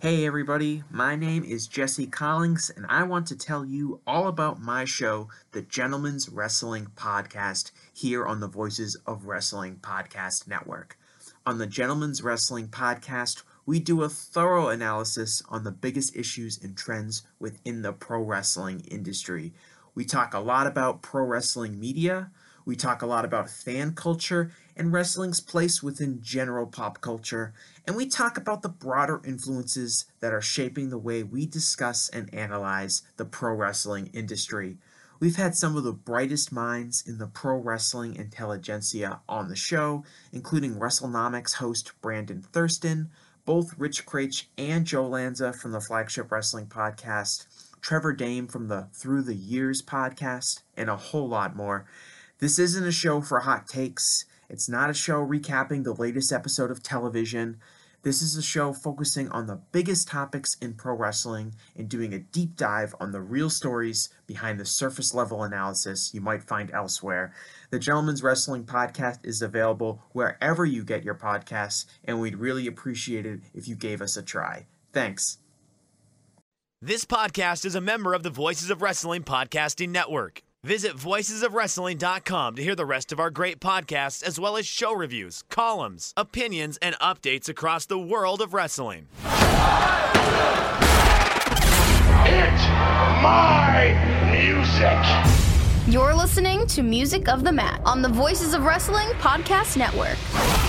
Hey everybody, my name is Jesse Collins, and I want to tell you all about my show, the Gentleman's Wrestling Podcast, here on the Voices of Wrestling Podcast Network. On the Gentleman's Wrestling Podcast, we do a thorough analysis on the biggest issues and trends within the pro wrestling industry. We talk a lot about pro wrestling media, we talk a lot about fan culture and wrestling's place within general pop culture, and we talk about the broader influences that are shaping the way we discuss and analyze the pro wrestling industry. We've had some of the brightest minds in the pro wrestling intelligentsia on the show, including WrestleNomics host Brandon Thurston, both Rich Craich and Joe Lanza from the Flagship Wrestling Podcast, Trevor Dame from the Through the Years podcast, and a whole lot more. This isn't a show for hot takes. It's not a show recapping the latest episode of television. This is a show focusing on the biggest topics in pro wrestling and doing a deep dive on the real stories behind the surface level analysis you might find elsewhere. The Gentleman's Wrestling Podcast is available wherever you get your podcasts, and we'd really appreciate it if you gave us a try. Thanks. This podcast is a member of the Voices of Wrestling Podcasting Network. Visit voicesofwrestling.com to hear the rest of our great podcasts, as well as show reviews, columns, opinions, and updates across the world of wrestling. It's my music. You're listening to Music of the Mat on the Voices of Wrestling Podcast Network.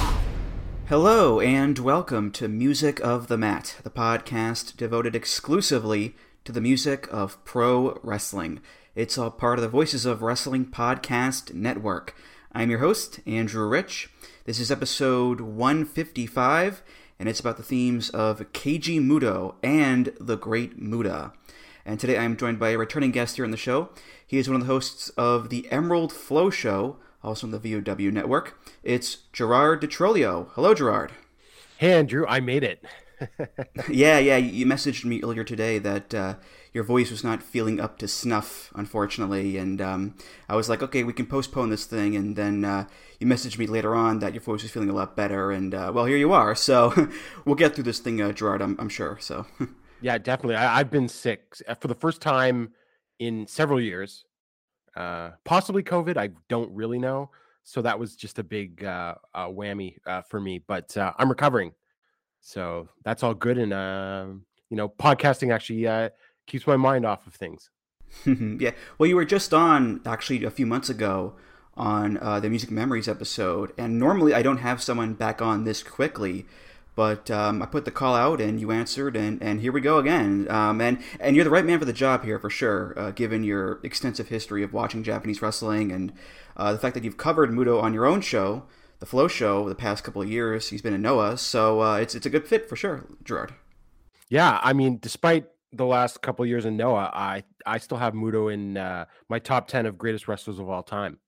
Hello, and welcome to Music of the Mat, the podcast devoted exclusively to the music of pro wrestling. It's all part of the Voices of Wrestling Podcast Network. I'm your host, Andrew Rich. This is episode 155, and it's about the themes of Keiji Muto and the Great Muta. And today I'm joined by a returning guest here on the show. He is one of the hosts of the Emerald Flow Show, also on the VOW Network. It's Gerard DiTrolio. Hello, Gerard. Hey, Andrew. I made it. Yeah. You messaged me earlier today that your voice was not feeling up to snuff, unfortunately, and I was like, okay, we can postpone this thing, and then you messaged me later on that your voice was feeling a lot better, and well, here you are, so we'll get through this thing, Gerard, I'm sure, so. Yeah, definitely. I've been sick for the first time in several years, possibly COVID, I don't really know, so that was just a big whammy for me, but I'm recovering. So that's all good. And, podcasting actually keeps my mind off of things. Yeah. Well, you were just on actually a few months ago on the Music Memories episode. And normally I don't have someone back on this quickly. But I put the call out and you answered. And here we go again. And you're the right man for the job here for sure, given your extensive history of watching Japanese wrestling and the fact that you've covered Muto on your own show. The Flow Show, the past couple of years, he's been in Noah, so it's a good fit for sure, Gerard. Yeah, I mean, despite the last couple of years in Noah, I still have Muto in my top 10 of greatest wrestlers of all time.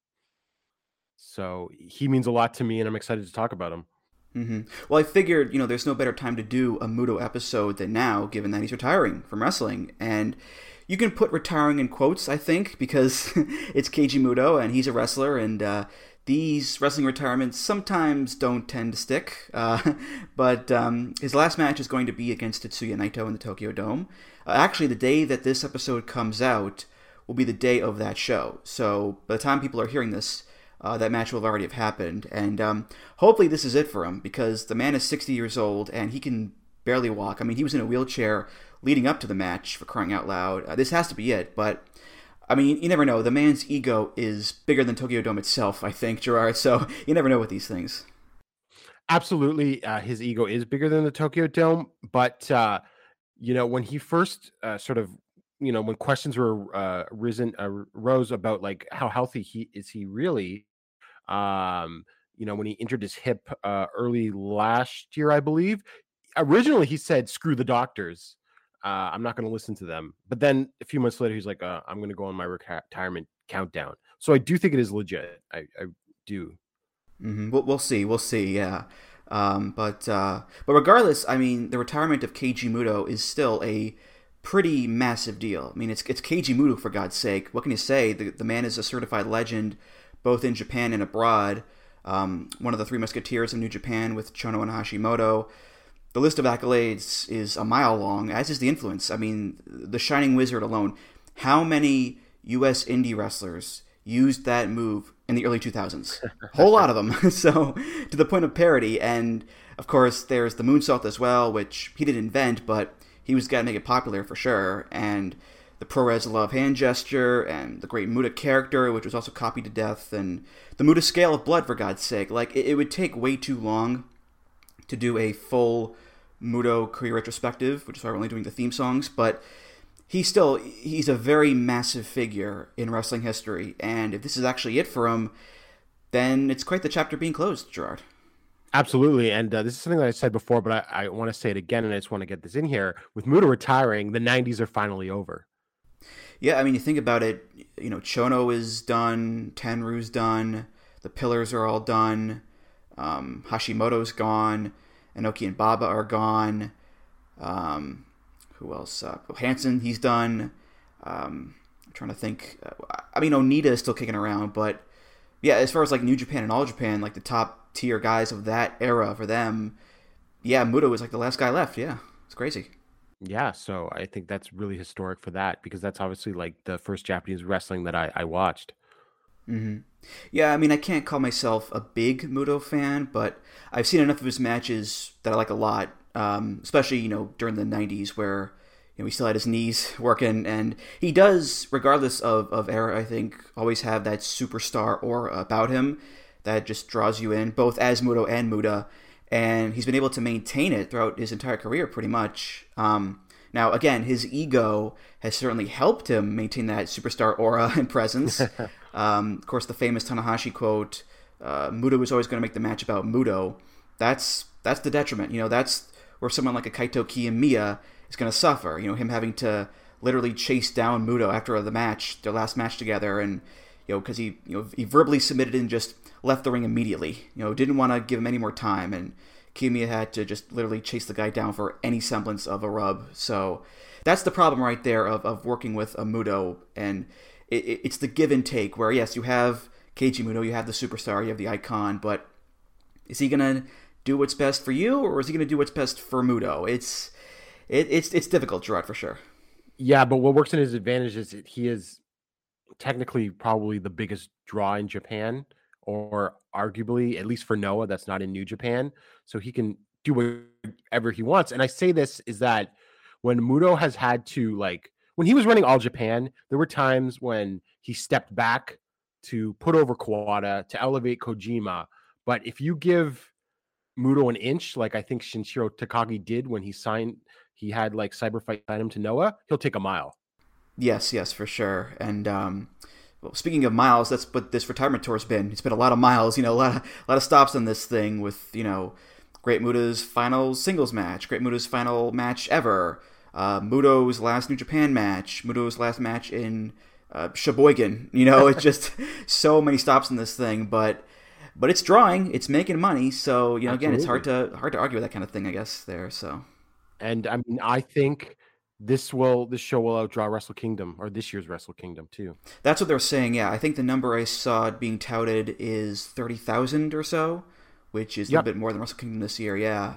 So he means a lot to me, and I'm excited to talk about him. Mm-hmm. Well, I figured, there's no better time to do a Muto episode than now, given that he's retiring from wrestling, and you can put retiring in quotes, I think, because it's Keiji Muto, and he's a wrestler, and these wrestling retirements sometimes don't tend to stick, but his last match is going to be against Tetsuya Naito in the Tokyo Dome. Actually, the day that this episode comes out will be the day of that show. So by the time people are hearing this, that match will already have happened. And hopefully this is it for him, because the man is 60 years old and he can barely walk. I mean, he was in a wheelchair leading up to the match, for crying out loud. This has to be it, but I mean, you never know. The man's ego is bigger than Tokyo Dome itself, I think, Gerard. So you never know with these things. Absolutely. His ego is bigger than the Tokyo Dome. But, when he first when questions were rose about like how healthy he really, when he injured his hip early last year, I believe. Originally, he said, screw the doctors. I'm not going to listen to them. But then a few months later, he's like, I'm going to go on my retirement countdown. So I do think it is legit. I do. Mm-hmm. We'll see. Yeah. But regardless, I mean, the retirement of Keiji Muto is still a pretty massive deal. I mean, it's Keiji Muto, for God's sake. What can you say? The man is a certified legend, both in Japan and abroad. One of the Three Musketeers of New Japan with Chono and Hashimoto. the list of accolades is a mile long, as is the influence. I mean, the Shining Wizard alone. How many U.S. indie wrestlers used that move in the early 2000s? A whole lot of them. So, to the point of parody. And, of course, there's the moonsault as well, which he didn't invent, but he was got to make it popular for sure. And the Pro-Res Love hand gesture, and the great Muta character, which was also copied to death, and the Muta scale of blood, for God's sake. Like, it would take way too long to do a full Muto career retrospective, which is why we're only doing the theme songs, but he's a very massive figure in wrestling history, and if this is actually it for him, then it's quite the chapter being closed, Gerard. Absolutely, and this is something that I said before, but I want to say it again, and I just want to get this in here. With Muta retiring, the 90s are finally over. Yeah, I mean, you think about it, Chono is done, Tenryu's done, the Pillars are all done, Hashimoto's gone, Inoki and Baba are gone. Who else? Hansen, he's done. I'm trying to think. I mean, Onita is still kicking around, but yeah, as far as like New Japan and All Japan, like the top tier guys of that era for them, yeah, Muto was like the last guy left. Yeah, it's crazy. Yeah, so I think that's really historic for that, because that's obviously like the first Japanese wrestling that I watched. Mm-hmm. Yeah, I mean, I can't call myself a big Muto fan, but I've seen enough of his matches that I like a lot, especially, during the 90s where, he still had his knees working, and he does, regardless of era, I think, always have that superstar aura about him that just draws you in, both as Muto and Muta, and he's been able to maintain it throughout his entire career, pretty much. Now, again, his ego has certainly helped him maintain that superstar aura and presence. Of course, the famous Tanahashi quote, Muto was always going to make the match about Muto. That's the detriment. That's where someone like a Kaito Kiyomiya is going to suffer. Him having to literally chase down Muto after the match, their last match together, and because he verbally submitted and just left the ring immediately. Didn't want to give him any more time, and Kiyomiya had to just literally chase the guy down for any semblance of a rub. So that's the problem right there of working with a Muto, and it's the give and take where, yes, you have Keiji Muto, you have the superstar, you have the icon, but is he going to do what's best for you, or is he going to do what's best for Muto? It's difficult, Gerard, for sure. Yeah, but what works in his advantage is that he is technically probably the biggest draw in Japan, or arguably, at least for Noah, that's not in New Japan. So he can do whatever he wants. And I say this is that when Muto has had to, like, when he was running All Japan, there were times when he stepped back to put over Kawada, to elevate Kojima. But if you give Muto an inch, like I think Shinjiro Takagi did when he had like Cyberfight sign him to Noah, he'll take a mile. Yes, for sure. And well, speaking of miles, that's what this retirement tour's been. It's been a lot of miles, a lot of stops on this thing with, Great Muta's final singles match, Great Muta's final match ever, Muto's last New Japan match, Muto's last match in Sheboygan. It's just so many stops in this thing, but it's drawing, it's making money. So, again, it's hard to argue with that kind of thing, I guess, there. So, and I mean, I think this show will outdraw Wrestle Kingdom, or this year's Wrestle Kingdom too. That's what they're saying. Yeah, I think the number I saw being touted is 30,000 or so, which is a little bit more than Wrestle Kingdom this year. Yeah.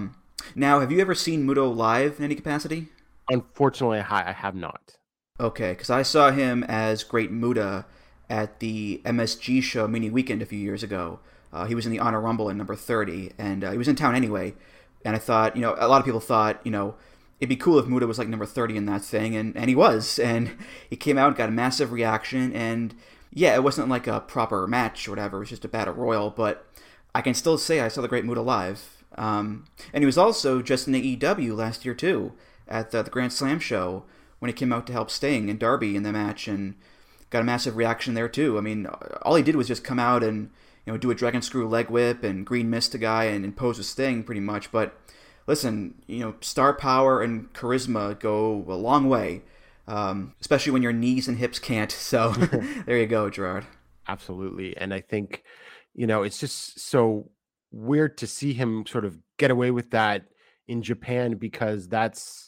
Now, have you ever seen Muto live in any capacity? Unfortunately, I have not. Okay, because I saw him as Great Muta at the MSG show mini weekend a few years ago. He was in the Honor Rumble at number 30, and he was in town anyway. And I thought, a lot of people thought, it'd be cool if Muta was like number 30 in that thing, and he was. And he came out and got a massive reaction, and yeah, it wasn't like a proper match or whatever, it was just a battle royal, but I can still say I saw the Great Muta live. And he was also just in AEW last year too, at the Grand Slam show, when he came out to help Sting and Darby in the match, and got a massive reaction there too. I mean, all he did was just come out and do a dragon screw leg whip and green mist a guy and pose with Sting pretty much. But listen, star power and charisma go a long way, especially when your knees and hips can't. So there you go, Gerard. Absolutely. And I think, it's just so weird to see him sort of get away with that in Japan, because that's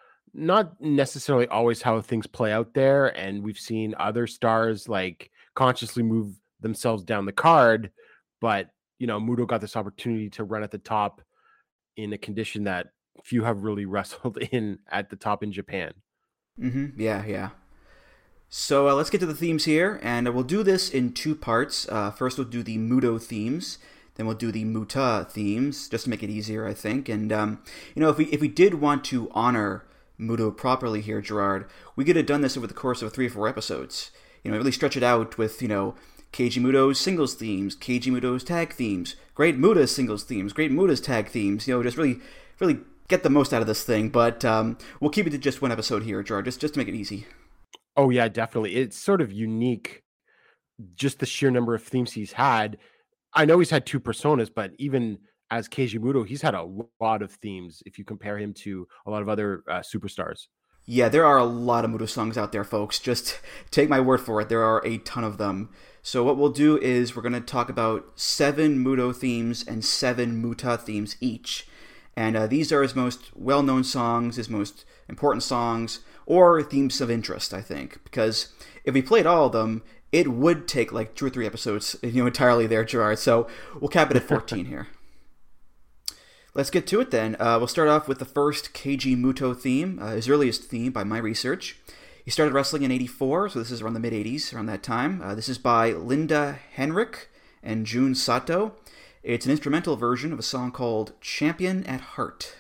not necessarily always how things play out there. And we've seen other stars like consciously move themselves down the card, but Muto got this opportunity to run at the top in a condition that few have really wrestled in at the top in Japan. Yeah. So let's get to the themes here, and we'll do this in two parts. First, we'll do the Muto themes, then we'll do the Muta themes, just to make it easier, I think. And if we did want to honor Muto properly here, Gerard, we could have done this over the course of 3 or 4 episodes. Really stretch it out with Keiji Muto's singles themes, Keiji Muto's tag themes, Great Muta's singles themes, Great Muta's tag themes. Just really get the most out of this thing. But we'll keep it to just one episode here, Gerard, just to make it easy. Oh, yeah, definitely. It's sort of unique, just the sheer number of themes he's had. I know he's had 2 personas, but even as Keiji Muto, he's had a lot of themes if you compare him to a lot of other superstars. Yeah, there are a lot of Muto songs out there, folks. Just take my word for it. There are a ton of them. So what we'll do is we're going to talk about 7 Muto themes and 7 Muta themes each. And these are his most well-known songs, his most important songs, or themes of interest, I think. Because if we played all of them, it would take like 2 or 3 episodes, entirely there, Gerard. So we'll cap it at 14 here. Let's get to it then. We'll start off with the first Keiji Muto theme, his earliest theme by my research. He started wrestling in 84, so this is around the mid-80s, around that time. This is by Linda Henrik and Jun Sato. It's an instrumental version of a song called Champion at Heart.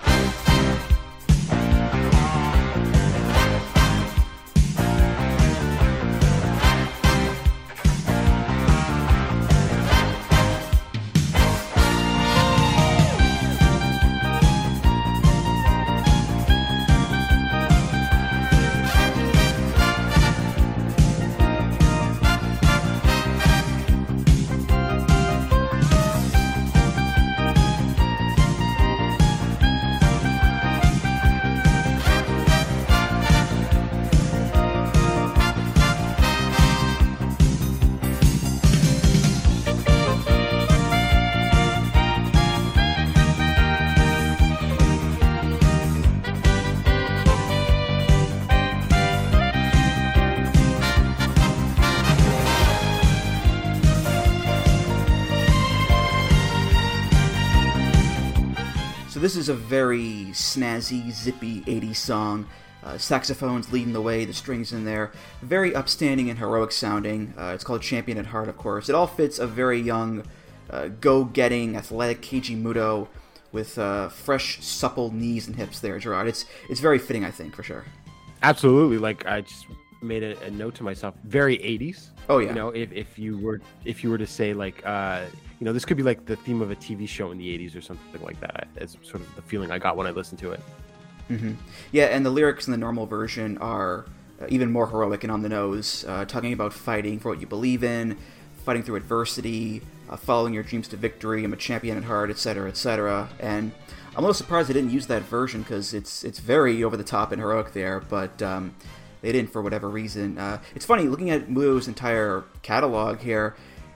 This is a very snazzy, zippy 80s song. Saxophones leading the way, the strings in there. Very upstanding and heroic sounding. It's called Champion at Heart, of course. It all fits a very young, go-getting, athletic Keiji Muto with fresh, supple knees and hips there, Gerard. It's very fitting, I think, for sure. Absolutely. Like, I just made a note to myself. Very 80s. Oh, yeah. If you were to say, like... this could be like the theme of a TV show in the 80s or something like that. It's sort of the feeling I got when I listened to it. Mm-hmm. Yeah, and the lyrics in the normal version are even more heroic and on the nose, talking about fighting for what you believe in, fighting through adversity, following your dreams to victory, I'm a champion at heart, etc., etc. And I'm a little surprised they didn't use that version because it's very over the top and heroic there, but they didn't for whatever reason. It's funny, looking at Muto's entire catalog here,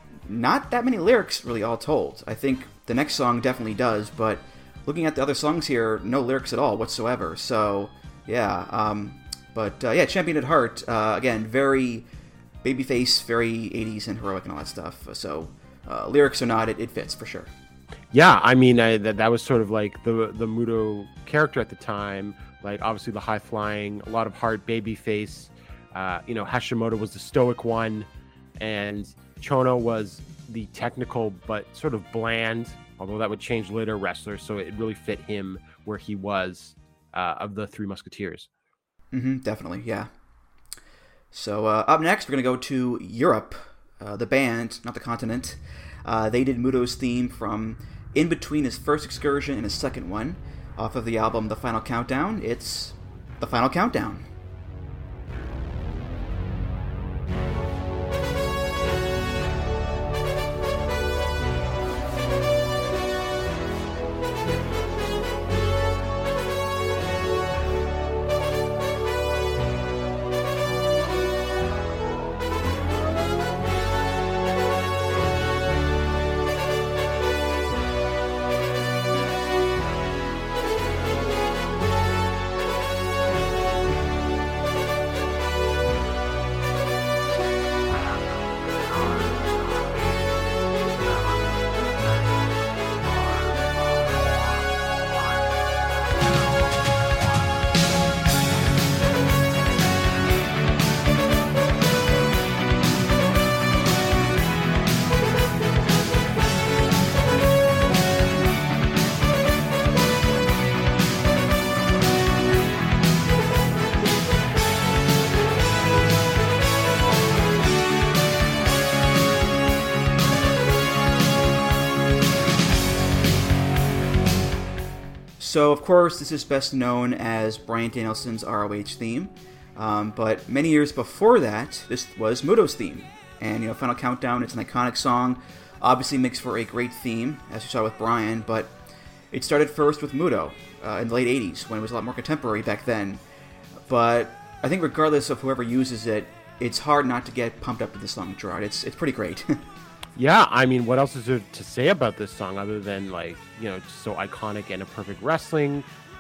not that many lyrics really all told. I think the next song definitely does, but looking at the other songs here, no lyrics at all whatsoever. So, yeah. Champion at Heart, again, very babyface, very 80s and heroic and all that stuff. So, lyrics or not, it fits for sure. Yeah, I mean, that was sort of like the Muto character at the time. Like, obviously the high-flying, a lot of heart, babyface. Hashimoto was the stoic one, and Chono was the technical but sort of bland, although that would change later, wrestler, so it really fit him where he was of the Three Musketeers. Definitely, yeah. So up next, we're going to go to Europe, the band, not the continent. They did Muto's theme from in between his first excursion and his second one. Off of the album The Final Countdown, it's The Final Countdown. So, of course, this is best known as Bryan Danielson's ROH theme. But many years before that, this was Muto's theme. And, Final Countdown, it's an iconic song. Obviously makes for a great theme, as you saw with Bryan, but it started first with Muto in the late 80s, when it was a lot more contemporary back then. But I think regardless of whoever uses it, it's hard not to get pumped up to the song, Gerard. It's pretty great. Yeah, I mean, what else is there to say about this song other than, just so iconic and a perfect wrestling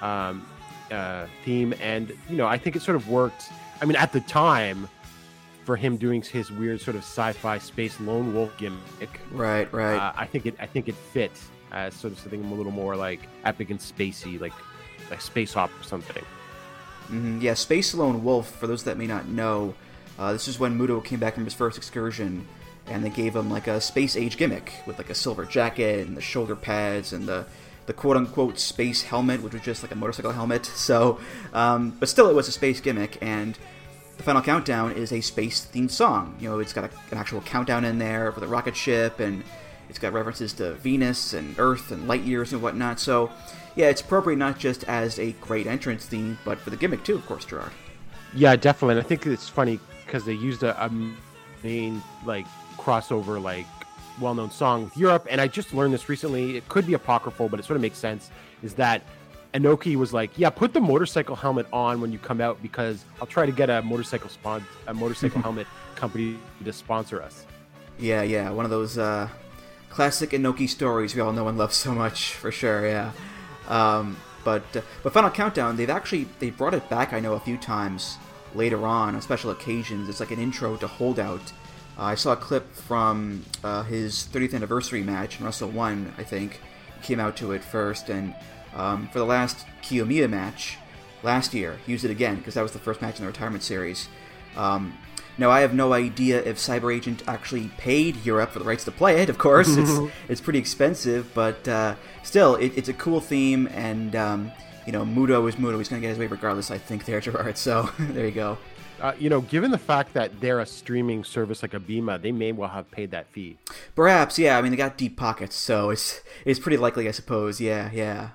theme? And, I think it sort of worked. I mean, at the time, for him doing his weird sort of sci-fi space lone wolf gimmick. Right. I think it fit as sort of something a little more like epic and spacey, like space opera or something. Mm-hmm. Yeah, Space Lone Wolf, for those that may not know, this is when Muto came back from his first excursion, and they gave him like a space age gimmick with like a silver jacket and the shoulder pads and the quote-unquote space helmet, which was just like a motorcycle helmet. So, but still it was a space gimmick, and the Final Countdown is a space-themed song. It's got an actual countdown in there for the rocket ship, and it's got references to Venus and Earth and light years and whatnot. So, yeah, it's appropriate not just as a great entrance theme, but for the gimmick too, of course, Gerard. Yeah, definitely. And I think it's funny because they used a main crossover well-known song with Europe, and I just learned this recently. It could be apocryphal, but it sort of makes sense. Is that Inoki was like, yeah, put the motorcycle helmet on when you come out because I'll try to get a motorcycle helmet company to sponsor us. Yeah, one of those classic Inoki stories we all know and love so much, for sure. Yeah, but Final Countdown, they brought it back. I know a few times later on special occasions. It's like an intro to Holdout. I saw a clip from his 30th anniversary match in Wrestle 1, I think. Came out to it first, and for the last Kiyomiya match last year, he used it again, because that was the first match in the retirement series. Now, I have no idea if Cyber Agent actually paid Europe for the rights to play it, of course. It's pretty expensive, but still, it's a cool theme, and, Muto is Muto. He's going to get his way regardless, I think, there, Gerard. So, there you go. Given the fact that they're a streaming service like Abema, they may well have paid that fee. Perhaps, yeah. I mean, they got deep pockets, so it's pretty likely, I suppose. Yeah.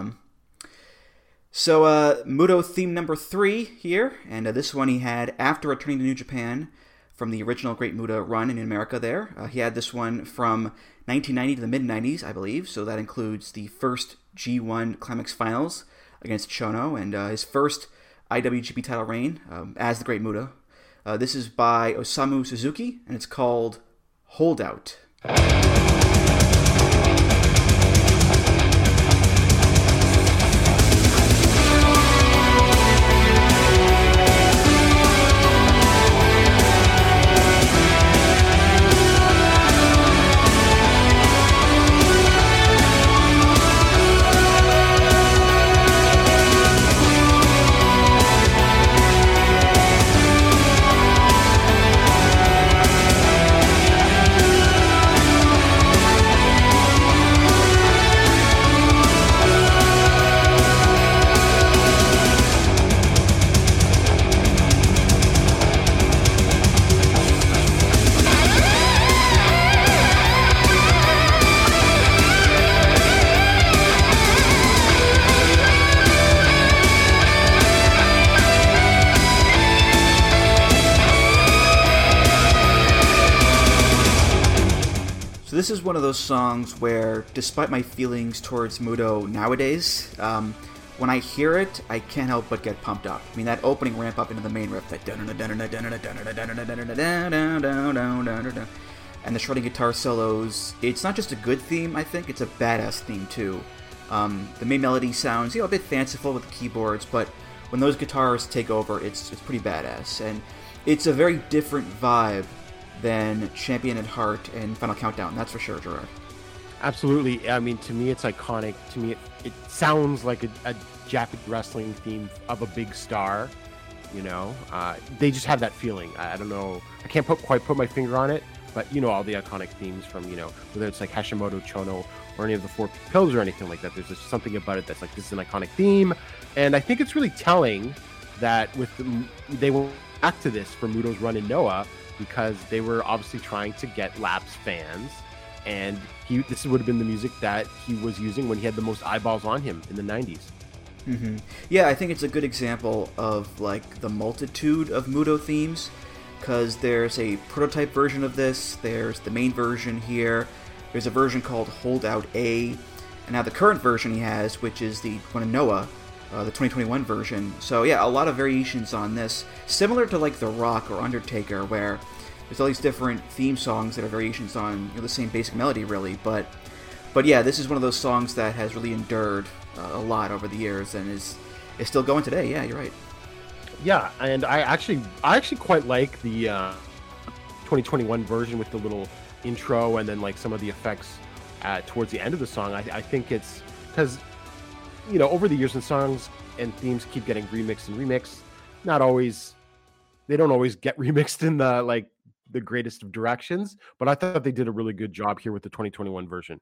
So, Muto theme number 3 here, and this one he had after returning to New Japan from the original Great Muta run in America there. He had this one from 1990 to the mid-90s, I believe, so that includes the first G1 Climax Finals against Chono, and his first IWGP title reign as the Great Muta. This is by Osamu Suzuki, and it's called Holdout. This is one of those songs where, despite my feelings towards Muto nowadays, when I hear it, I can't help but get pumped up. I mean, that opening ramp up into the main riff, that and the shredding guitar solos, it's not just a good theme, I think, it's a badass theme too. The main melody sounds, a bit fanciful with the keyboards, but when those guitars take over, it's pretty badass. And it's a very different vibe than Champion at Heart and Final Countdown, that's for sure, Gerard. Absolutely. I mean, to me, it's iconic. To me, it sounds like a Japanese wrestling theme of a big star. They just have that feeling. I don't know. I can't quite put my finger on it, but all the iconic themes from whether it's like Hashimoto, Chono, or any of the Four Pillars or anything like that. There's just something about it that's like, this is an iconic theme, and I think it's really telling that they went back to this for Muto's run in Noah, because they were obviously trying to get lapsed fans, and this would have been the music that he was using when he had the most eyeballs on him in the 90s. Mm-hmm. Yeah, I think it's a good example of like the multitude of Muto themes, because there's a prototype version of this, there's the main version here, there's a version called Holdout A, and now the current version he has, which is the one in Noah, the 2021 version. So yeah, a lot of variations on this, similar to like The Rock or Undertaker, where there's all these different theme songs that are variations on the same basic melody, really. But yeah, this is one of those songs that has really endured a lot over the years and is still going today. Yeah, you're right. Yeah, and I actually quite like the 2021 version with the little intro and then like some of the effects towards the end of the song. I think it's because over the years when songs and themes keep getting remixed, they don't always get remixed in the greatest of directions, but I thought they did a really good job here with the 2021 version.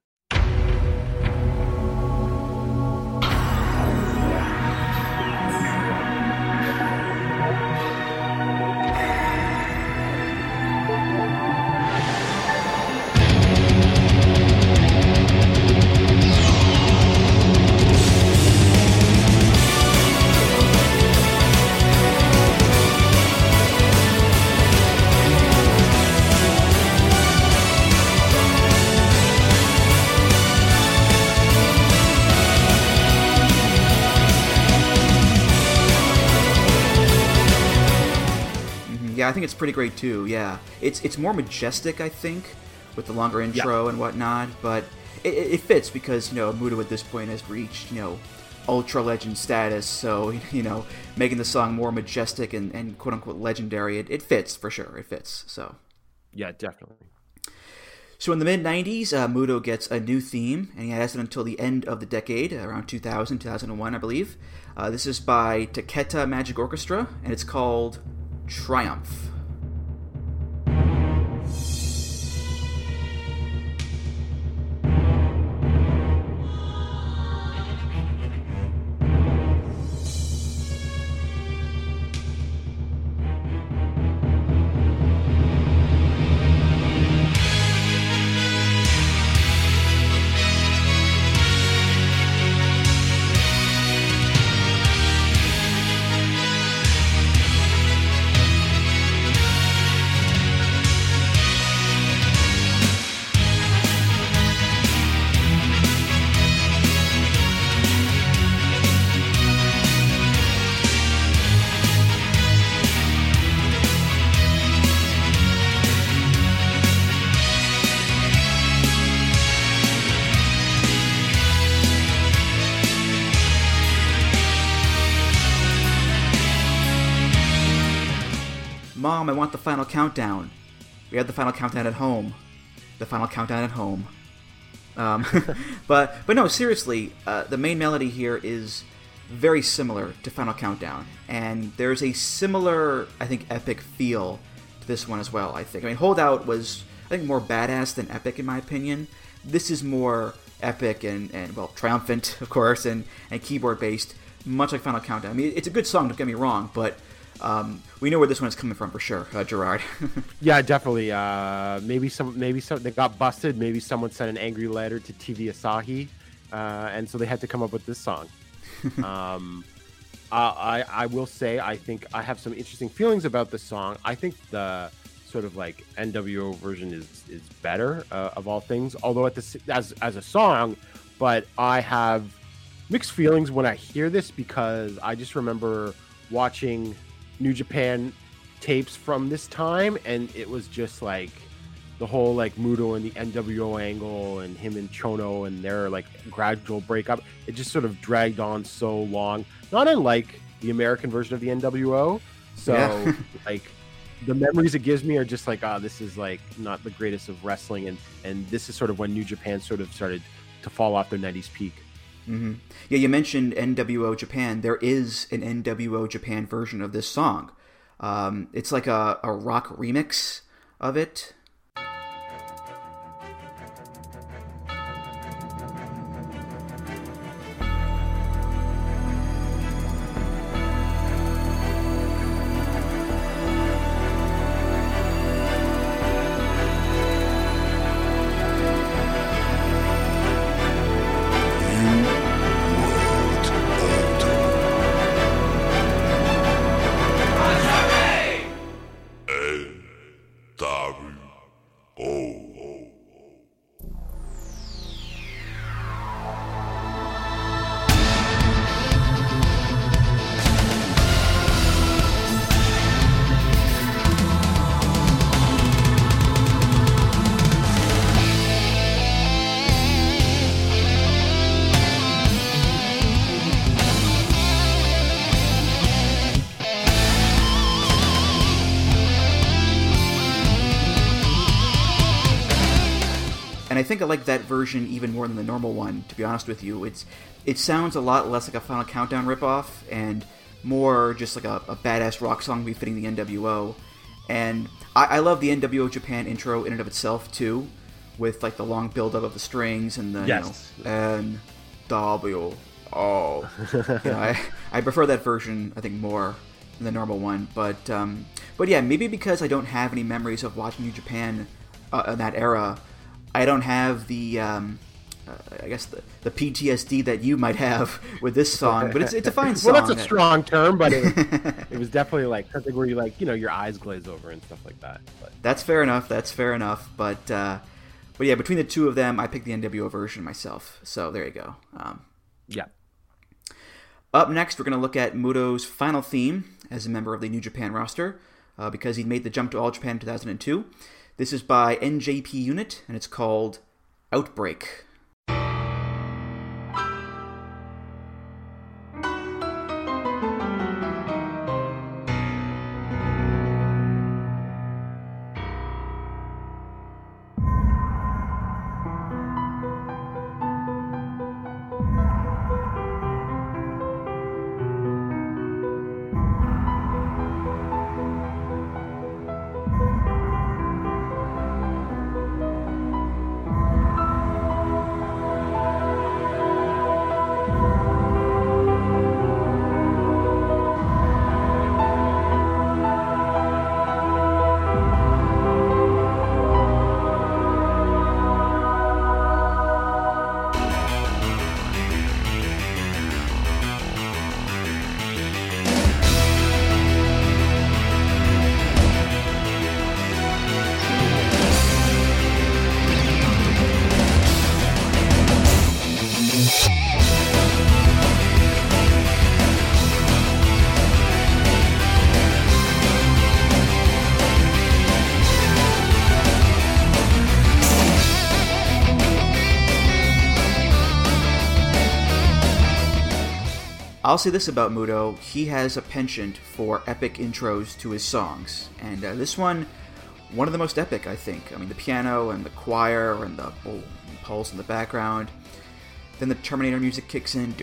Yeah, I think it's pretty great too. Yeah, it's more majestic, I think, with the longer intro and whatnot. But it fits because Muto at this point has reached ultra legend status. So making the song more majestic and quote unquote legendary, it fits for sure. It fits. So yeah, definitely. So in the mid-90s, Muto gets a new theme, and he has it until the end of the decade, around 2000, 2001, I believe. This is by Taketa Magic Orchestra, and it's called Triumph. Mom, I want the final countdown. We had the final countdown at home. The final countdown at home. But no, seriously, the main melody here is very similar to Final Countdown, and there's a similar, I think, epic feel to this one as well, I think. I mean, Holdout was, I think, more badass than epic, in my opinion. This is more epic and well, triumphant, of course, and keyboard-based, much like Final Countdown. I mean, it's a good song, don't get me wrong, but we know where this one is coming from for sure, Gerard. Yeah, definitely. Maybe some they got busted. Maybe someone sent an angry letter to TV Asahi, and so they had to come up with this song. I will say I think I have some interesting feelings about this song. I think the sort of like NWO version is better of all things, although as a song, but I have mixed feelings when I hear this because I just remember watching New Japan tapes from this time, and it was just like the whole like Muto and the NWO angle and him and Chono and their like gradual breakup. It just sort of dragged on so long, not unlike the American version of the NWO. So like the memories it gives me are just like, this is like not the greatest of wrestling, and this is sort of when New Japan sort of started to fall off their 90s peak. Mm-hmm. Yeah, you mentioned NWO Japan. There is an NWO Japan version of this song. It's like a rock remix of it. think I like that version even more than the normal one, to be honest with you. It sounds a lot less like a Final Countdown ripoff, and more just like a badass rock song befitting the NWO. And I love the NWO Japan intro in and of itself, too, with like the long build-up of the strings and the, NWO. I prefer that version, I think, more than the normal one. But yeah, maybe because I don't have any memories of watching New Japan in that era, I don't have the I guess the PTSD that you might have with this song. But it's a fine song. Well, that's a strong term, but it was definitely like something where you like, your eyes glaze over and stuff like that. But that's fair enough. But yeah, between the two of them, I picked the NWO version myself. So there you go. Yeah. Up next, we're going to look at Muto's final theme as a member of the New Japan roster, because he made the jump to All Japan in 2002. This is by NJP Unit, and it's called Outbreak. I'll say this about Muto, he has a penchant for epic intros to his songs, and this one of the most epic, I think. I mean, the piano and the choir and the pulse in the background, then the Terminator music kicks in, and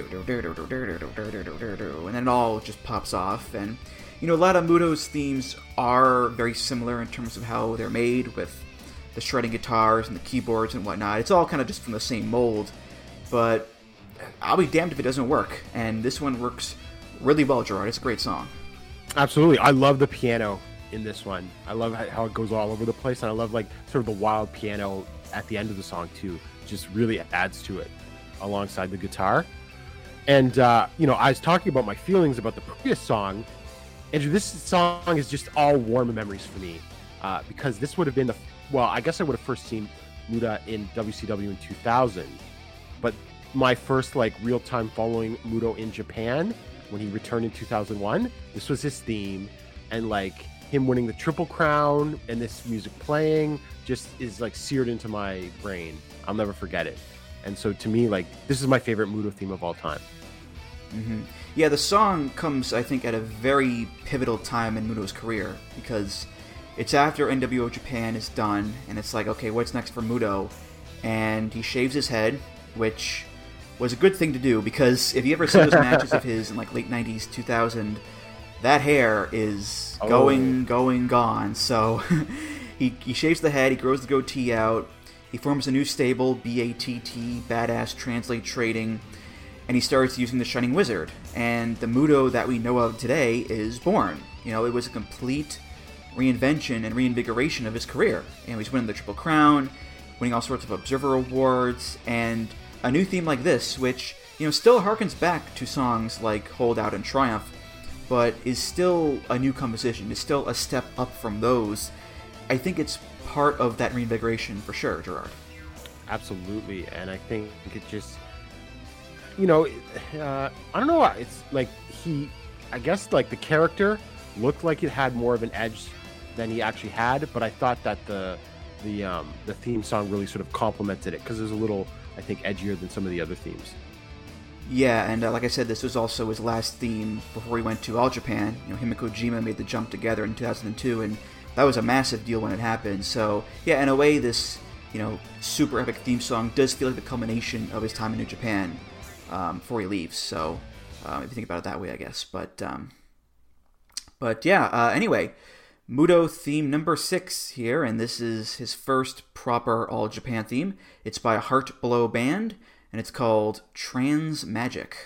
then it all just pops off, and, a lot of Muto's themes are very similar in terms of how they're made, with the shredding guitars and the keyboards and whatnot. It's all kind of just from the same mold, but I'll be damned if it doesn't work, and this one works really well, Gerard. It's a great song. Absolutely. I love the piano in this one. I love how it goes all over the place, and I love like sort of the wild piano at the end of the song too. Just really adds to it alongside the guitar. And I was talking about my feelings about the previous song, and this song is just all warm memories for me, because this would have been I guess I would have first seen Muta in WCW in 2000, but my first like real-time following Muto in Japan when he returned in 2001, this was his theme, and like him winning the Triple Crown and this music playing just is like seared into my brain. I'll never forget it. And so to me, like, this is my favorite Muto theme of all time. Mm-hmm. Yeah, the song comes, I think, at a very pivotal time in Muto's career, because it's after NWO Japan is done, and it's like, okay, what's next for Muto? And he shaves his head, which was a good thing to do, because if you ever see those matches of his in like late 90s, 2000, that hair is gone. So he shaves the head, he grows the goatee out, he forms a new stable, BATT, Badass Translate Trading, and he starts using the Shining Wizard. And the Muto that we know of today is born. It was a complete reinvention and reinvigoration of his career. He's winning the Triple Crown, winning all sorts of Observer Awards, and a new theme like this, which, still harkens back to songs like Hold Out and Triumph, but is still a new composition, is still a step up from those. I think it's part of that reinvigoration for sure, Gerard. Absolutely, and I think it just, I don't know, it's like I guess like the character looked like it had more of an edge than he actually had, but I thought that the theme song really sort of complemented it, because it was a little, I think, edgier than some of the other themes. Yeah, and like I said, this was also his last theme before he went to All Japan. Him and Kojima made the jump together in 2002, and that was a massive deal when it happened. So, yeah, in a way, this super epic theme song does feel like the culmination of his time in New Japan before he leaves. So if you think about it that way, I guess. But yeah, anyway, Muto theme number 6 here, and this is his first proper All Japan theme. It's by Heart Below Band, and it's called Trans Magic.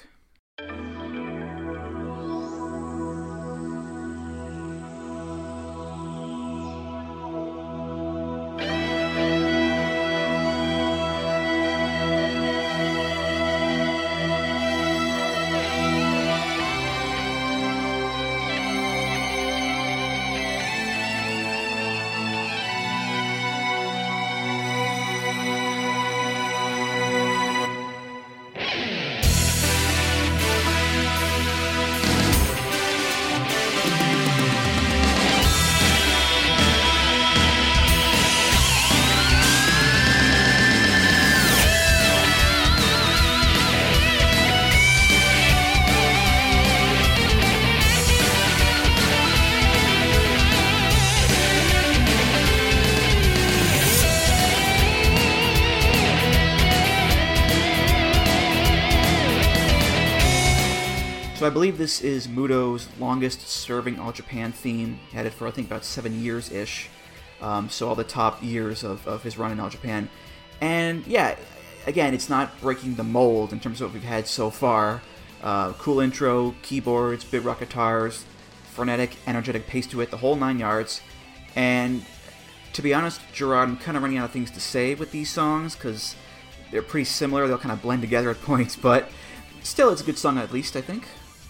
So I believe this is Muto's longest-serving All Japan theme. He had it for, I think, about 7 years-ish. So all the top years of his run in All Japan. And yeah, again, it's not breaking the mold in terms of what we've had so far. Cool intro, keyboards, big rock guitars, frenetic, energetic pace to it, the whole 9 yards. And to be honest, Gerard, I'm kind of running out of things to say with these songs because they're pretty similar. They'll kind of blend together at points, but still, it's a good song at least, I think.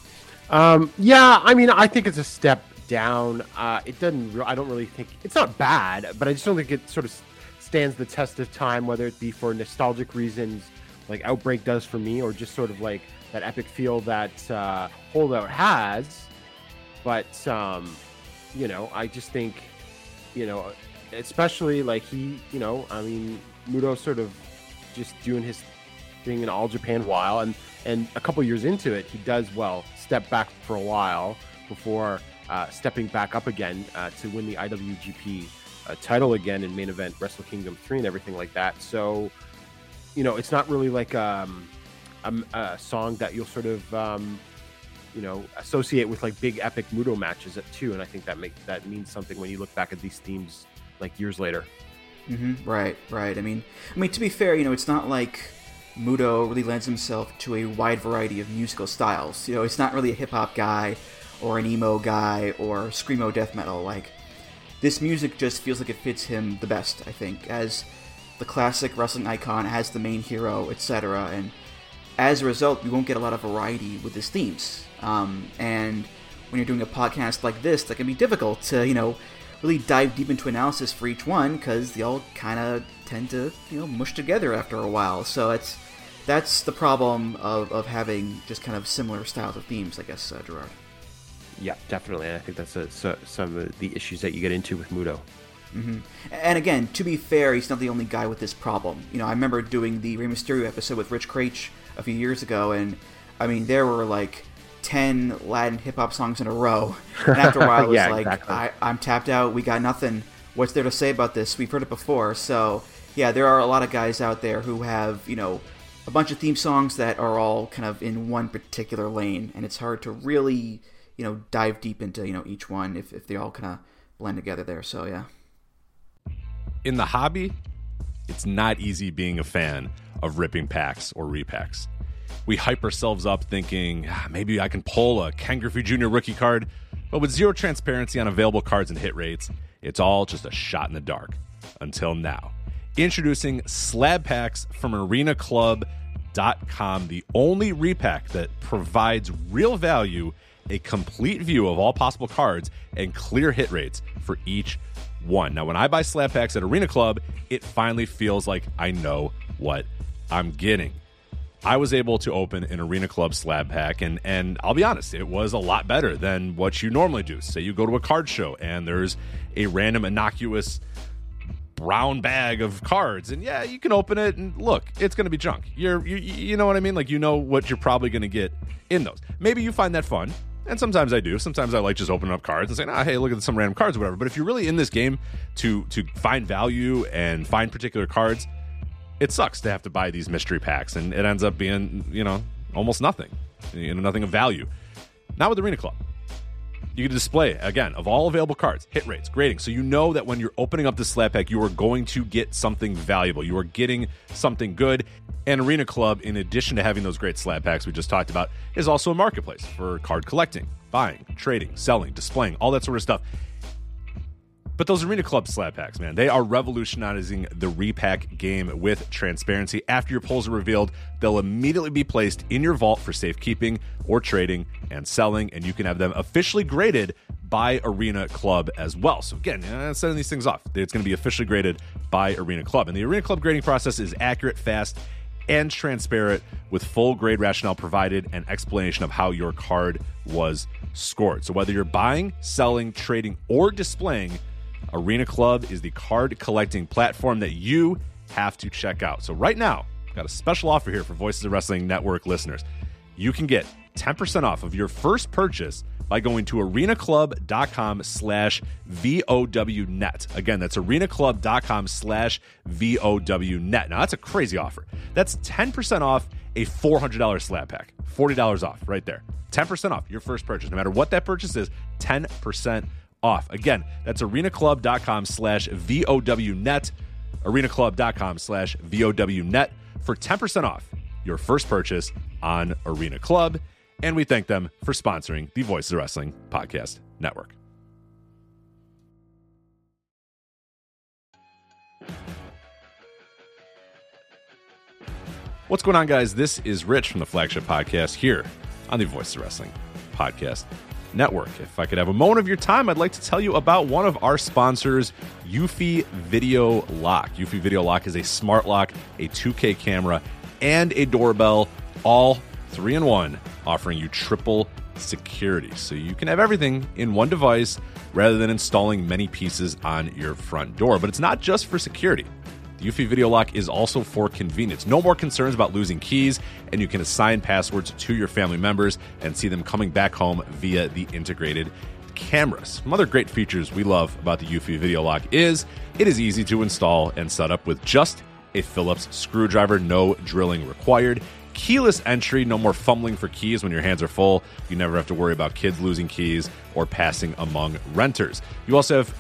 Yeah, I mean, I think it's a step down. It doesn't. I don't really think it's not bad, but I just don't think it sort of stands the test of time, whether it be for nostalgic reasons, like Outbreak does for me, or just sort of like that epic feel that Holdout has. But I just think, especially like I mean, Muto sort of just doing his thing in All Japan while, and a couple years into it, he does step back for a while before stepping back up again to win the IWGP title again in main event Wrestle Kingdom 3 and everything like that. So, it's not really like a song that you'll sort of associate with like big epic Muto matches too. And I think that means something when you look back at these themes like years later. Mm-hmm. Right. I mean, to be fair, it's not like Muto really lends himself to a wide variety of musical styles. It's not really a hip-hop guy or an emo guy or screamo death metal. Like, this music just feels like it fits him the best, I think, as the classic wrestling icon, as the main hero, etc. And as a result, we won't get a lot of variety with his themes. And when you're doing a podcast like this, that can be difficult to, really dive deep into analysis for each one, because they all kind of tend to, mush together after a while. So that's the problem of having just kind of similar styles of themes, I guess, Gerard. Yeah, definitely. And I think that's some of the issues that you get into with Muto. Mm-hmm. And again, to be fair, he's not the only guy with this problem. I remember doing the Rey Mysterio episode with Rich Craich a few years ago, and I mean, there were like 10 Latin hip-hop songs in a row. And after a while, it was exactly. I'm tapped out. We got nothing. What's there to say about this? We've heard it before. So, yeah, there are a lot of guys out there who have, a bunch of theme songs that are all kind of in one particular lane, and it's hard to really, dive deep into, each one if they all kind of blend together there. So, yeah. In the hobby, it's not easy being a fan of ripping packs or repacks. We hype ourselves up thinking, maybe I can pull a Ken Griffey Jr. rookie card, but with zero transparency on available cards and hit rates, it's all just a shot in the dark. Until now. Introducing Slab Packs from ArenaClub.com, the only repack that provides real value, a complete view of all possible cards, and clear hit rates for each one. Now, when I buy Slab Packs at Arena Club, it finally feels like I know what I'm getting. I was able to open an Arena Club slab pack, and I'll be honest, it was a lot better than what you normally do. Say you go to a card show, and there's a random innocuous brown bag of cards, and yeah, you can open it, and look, it's going to be junk. You know what I mean? Like, what you're probably going to get in those. Maybe you find that fun. And sometimes I do. Sometimes I like just opening up cards and saying, hey, look at some random cards or whatever. But if you're really in this game to find value and find particular cards, it sucks to have to buy these mystery packs, and it ends up being, almost nothing, nothing of value. Not with Arena Club. You can display, again, of all available cards, hit rates, grading, so you know that when you're opening up the slab pack, you are going to get something valuable. You are getting something good. And Arena Club, in addition to having those great slab packs we just talked about, is also a marketplace for card collecting, buying, trading, selling, displaying, all that sort of stuff. But those Arena Club slab packs, man, they are revolutionizing the repack game with transparency. After your pulls are revealed, they'll immediately be placed in your vault for safekeeping or trading and selling, and you can have them officially graded by Arena Club as well. So again, sending these things off, it's going to be officially graded by Arena Club. And the Arena Club grading process is accurate, fast, and transparent, with full grade rationale provided and explanation of how your card was scored. So whether you're buying, selling, trading, or displaying, Arena Club is the card collecting platform that you have to check out. So right now, I've got a special offer here for Voices of Wrestling Network listeners. You can get 10% off of your first purchase by going to arenaclub.com/VOWnet. Again, that's arenaclub.com/VOWnet. Now, that's a crazy offer. That's 10% off a $400 slab pack. $40 off right there. 10% off your first purchase. No matter what that purchase is, 10% off. Again, that's arenaclub.com/VOWnet, arenaclub.com/VOWnet for 10% off your first purchase on Arena Club. And we thank them for sponsoring the Voices of Wrestling Podcast Network. What's going on, guys? This is Rich from the Flagship Podcast here on the Voices of Wrestling Podcast Network. If I could have a moment of your time, I'd like to tell you about one of our sponsors, Eufy Video Lock. Eufy Video Lock is a smart lock, a 2K camera, and a doorbell, all 3-in-1, offering you triple security. So you can have everything in one device rather than installing many pieces on your front door. But it's not just for security. The Eufy Video Lock is also for convenience. No more concerns about losing keys, and you can assign passwords to your family members and see them coming back home via the integrated cameras. Some other great features we love about the Eufy Video Lock is it is easy to install and set up with just a Phillips screwdriver, no drilling required. Keyless entry, no more fumbling for keys when your hands are full. You never have to worry about kids losing keys or passing among renters. You also have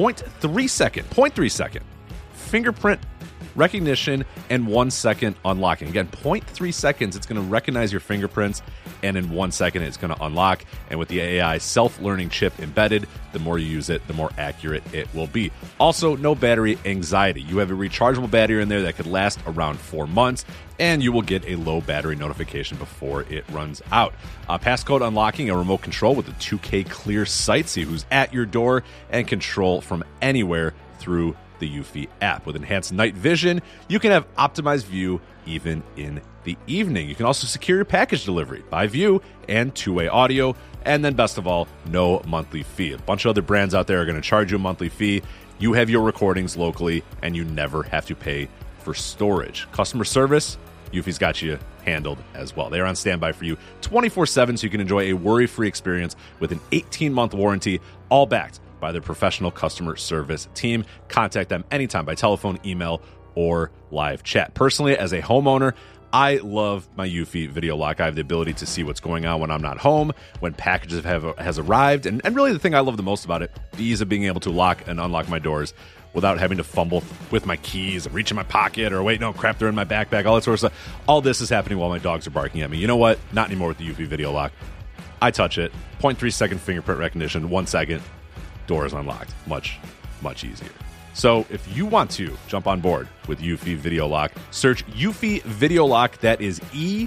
0.3 second fingerprint recognition and 1 second unlocking. Again, 0.3 seconds, it's going to recognize your fingerprints, and in 1 second, it's going to unlock. And with the AI self-learning chip embedded, the more you use it, the more accurate it will be. Also, no battery anxiety. You have a rechargeable battery in there that could last around 4 months, and you will get a low battery notification before it runs out. Passcode unlocking, a remote control with a 2K clear sight, see who's at your door, and control from anywhere through the Eufy app. With enhanced night vision, you can have optimized view even in the evening. You can also secure your package delivery by view and two-way audio. And then best of all, no monthly fee. A bunch of other brands out there are going to charge you a monthly fee. You have your recordings locally, and you never have to pay for storage. Customer service, Eufy's got you handled as well. They are on standby for you 24/7, so you can enjoy a worry-free experience with an 18-month warranty, all backed by their professional customer service team. Contact them anytime by telephone, email, or live chat. Personally, as a homeowner, I love my Eufy Video Lock. I have the ability to see what's going on when I'm not home, when packages has arrived, and really the thing I love the most about it, the ease of being able to lock and unlock my doors without having to fumble with my keys and reach in my pocket or wait, no, crap, they're in my backpack, all that sort of stuff. All this is happening while my dogs are barking at me. You know what? Not anymore with the Eufy Video Lock. I touch it, 0.3 second fingerprint recognition, 1 second, door is unlocked. Much, much easier. So if you want to jump on board with Eufy Video Lock, search Eufy Video Lock. That is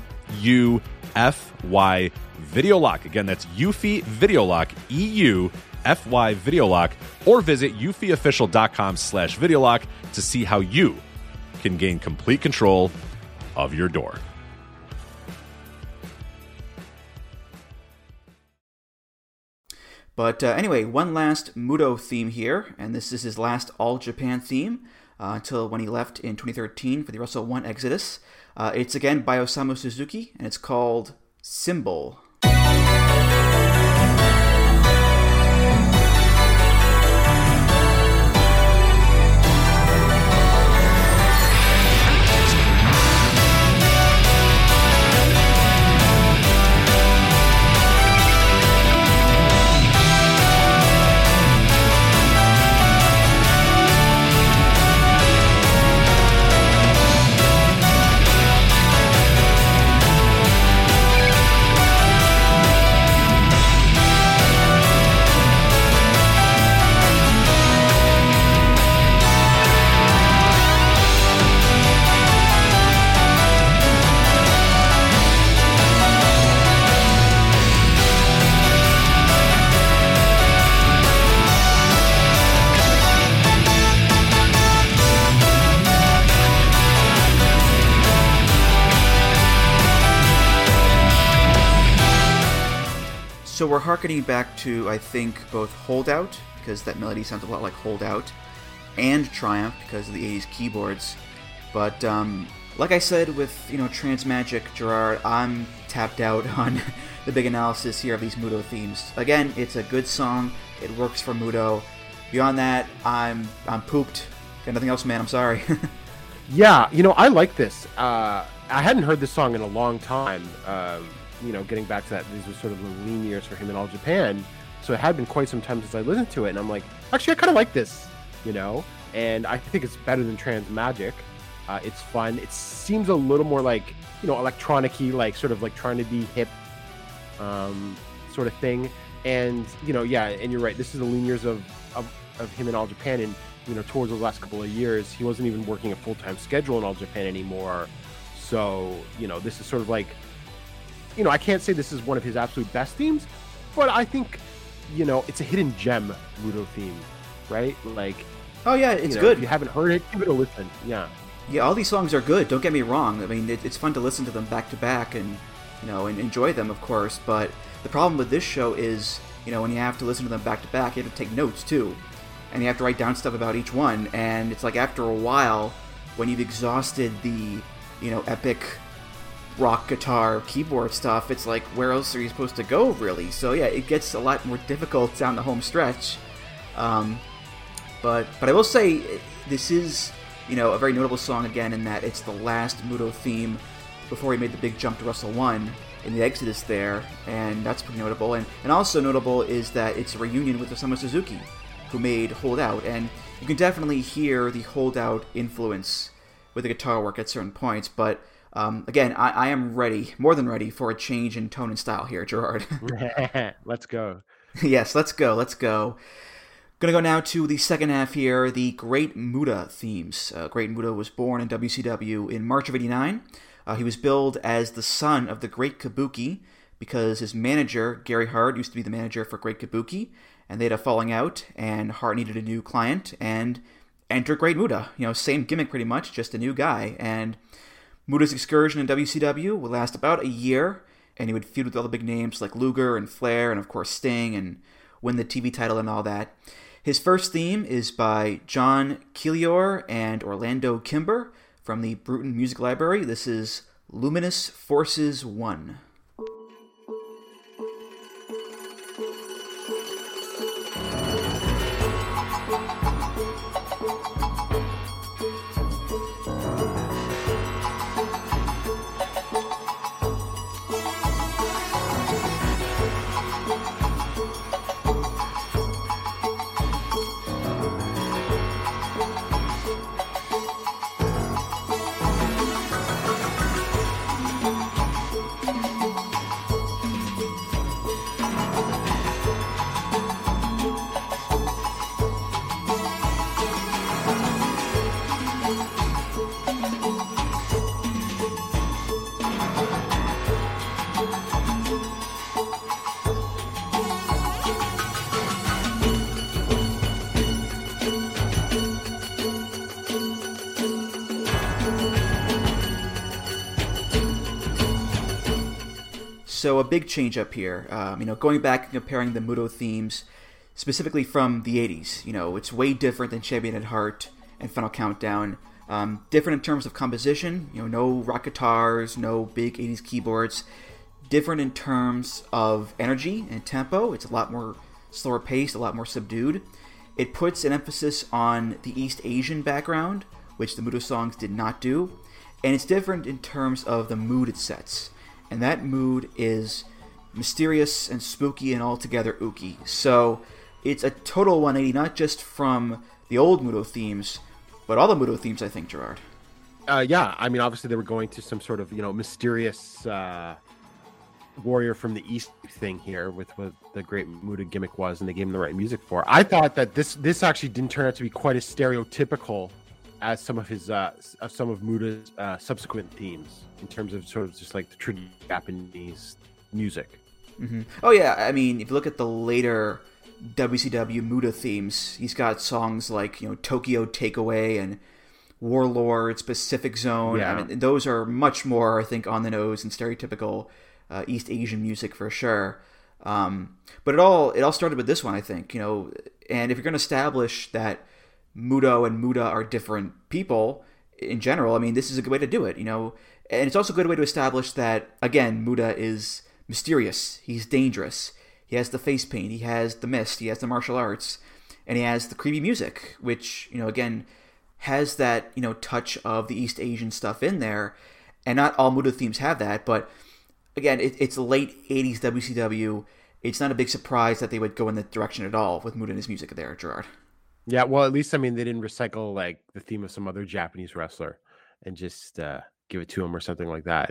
EUFY Video Lock. Again, that's Eufy Video Lock, EUFY Video Lock, or visit eufyofficial.com/video lock to see how you can gain complete control of your door. But anyway, one last Muto theme here, and this is his last All Japan theme until when he left in 2013 for the Wrestle 1 Exodus. It's again by Osamu Suzuki, and it's called Symbol. So we're harkening back to, I think, both Holdout, because that melody sounds a lot like Holdout, and Triumph, because of the 80s keyboards. But like I said with, Transmagic, Gerard, I'm tapped out on the big analysis here of these Muto themes. Again, it's a good song. It works for Muto. Beyond that, I'm pooped. Got nothing else, man. I'm sorry. Yeah, I like this. I hadn't heard this song in a long time. Getting back to that, these were sort of the lean years for him in All Japan. So it had been quite some time since I listened to it, and I'm like, actually, I kind of like this, And I think it's better than Transmagic. It's fun. It seems a little more like, electronic-y, like sort of like trying to be hip, sort of thing. And and you're right. This is the lean years of him in All Japan, and towards those last couple of years, he wasn't even working a full-time schedule in All Japan anymore. So this is sort of like, I can't say this is one of his absolute best themes, but I think it's a hidden gem Muto theme, right? Like, oh yeah, it's good. If you haven't heard it, give it a listen. Yeah, all these songs are good. Don't get me wrong. I mean, it's fun to listen to them back to back and and enjoy them, of course. But the problem with this show is, when you have to listen to them back to back, you have to take notes too, and you have to write down stuff about each one. And it's like after a while, when you've exhausted the epic rock guitar keyboard stuff, it's like, where else are you supposed to go, really? So yeah, it gets a lot more difficult down the home stretch. But I will say, this is a very notable song again, in that it's the last Muto theme before he made the big jump to Wrestle 1 in the Exodus there, and that's pretty notable. And also notable is that it's a reunion with Osamu Suzuki, who made Holdout, and you can definitely hear the Holdout influence with the guitar work at certain points. But again, I am ready, more than ready, for a change in tone and style here, Gerard. Let's go. Yes, let's go. Gonna go now to the second half here, the Great Muta themes. Great Muta was born in WCW in March of '89. He was billed as the son of the Great Kabuki because his manager, Gary Hart, used to be the manager for Great Kabuki, and they had a falling out, and Hart needed a new client, and enter Great Muta. Same gimmick pretty much, just a new guy. And Muta's excursion in WCW would last about a year, and he would feud with all the big names like Luger and Flair and, of course, Sting, and win the TV title and all that. His first theme is by John Keelior and Orlando Kimber from the Bruton Music Library. This is Luminous Forces 1. So a big change up here, going back and comparing the Muto themes, specifically from the 80s. It's way different than Champion at Heart and Final Countdown. Different in terms of composition, no rock guitars, no big 80s keyboards. Different in terms of energy and tempo. It's a lot more slower paced, a lot more subdued. It puts an emphasis on the East Asian background, which the Muto songs did not do. And it's different in terms of the mood it sets. And that mood is mysterious and spooky and altogether ooky. So it's a total 180, not just from the old Muto themes, but all the Muto themes, I think, Gerard. Yeah, I mean, obviously they were going to some sort of, mysterious warrior from the East thing here with what the Great Muta gimmick was, and they gave him the right music for. I thought that this actually didn't turn out to be quite as stereotypical as some of Muta's subsequent themes, in terms of sort of just like the true Japanese music. Mm-hmm. Oh yeah, I mean, if you look at the later WCW Muta themes, he's got songs like Tokyo Takeaway and Warlords, Pacific Zone. Yeah. I mean, those are much more, I think, on the nose and stereotypical East Asian music for sure. But it all started with this one, I think. And if you're going to establish that Muto and Muta are different people in general, I mean, this is a good way to do it. And it's also a good way to establish that, again, Muta is mysterious. He's dangerous. He has the face paint. He has the mist. He has the martial arts. And he has the creepy music, which, again, has that, touch of the East Asian stuff in there. And not all Muta themes have that, but again, it's late 80s WCW. It's not a big surprise that they would go in that direction at all with Muta and his music there, Gerard. Yeah, well, at least, they didn't recycle like the theme of some other Japanese wrestler and just give it to him or something like that,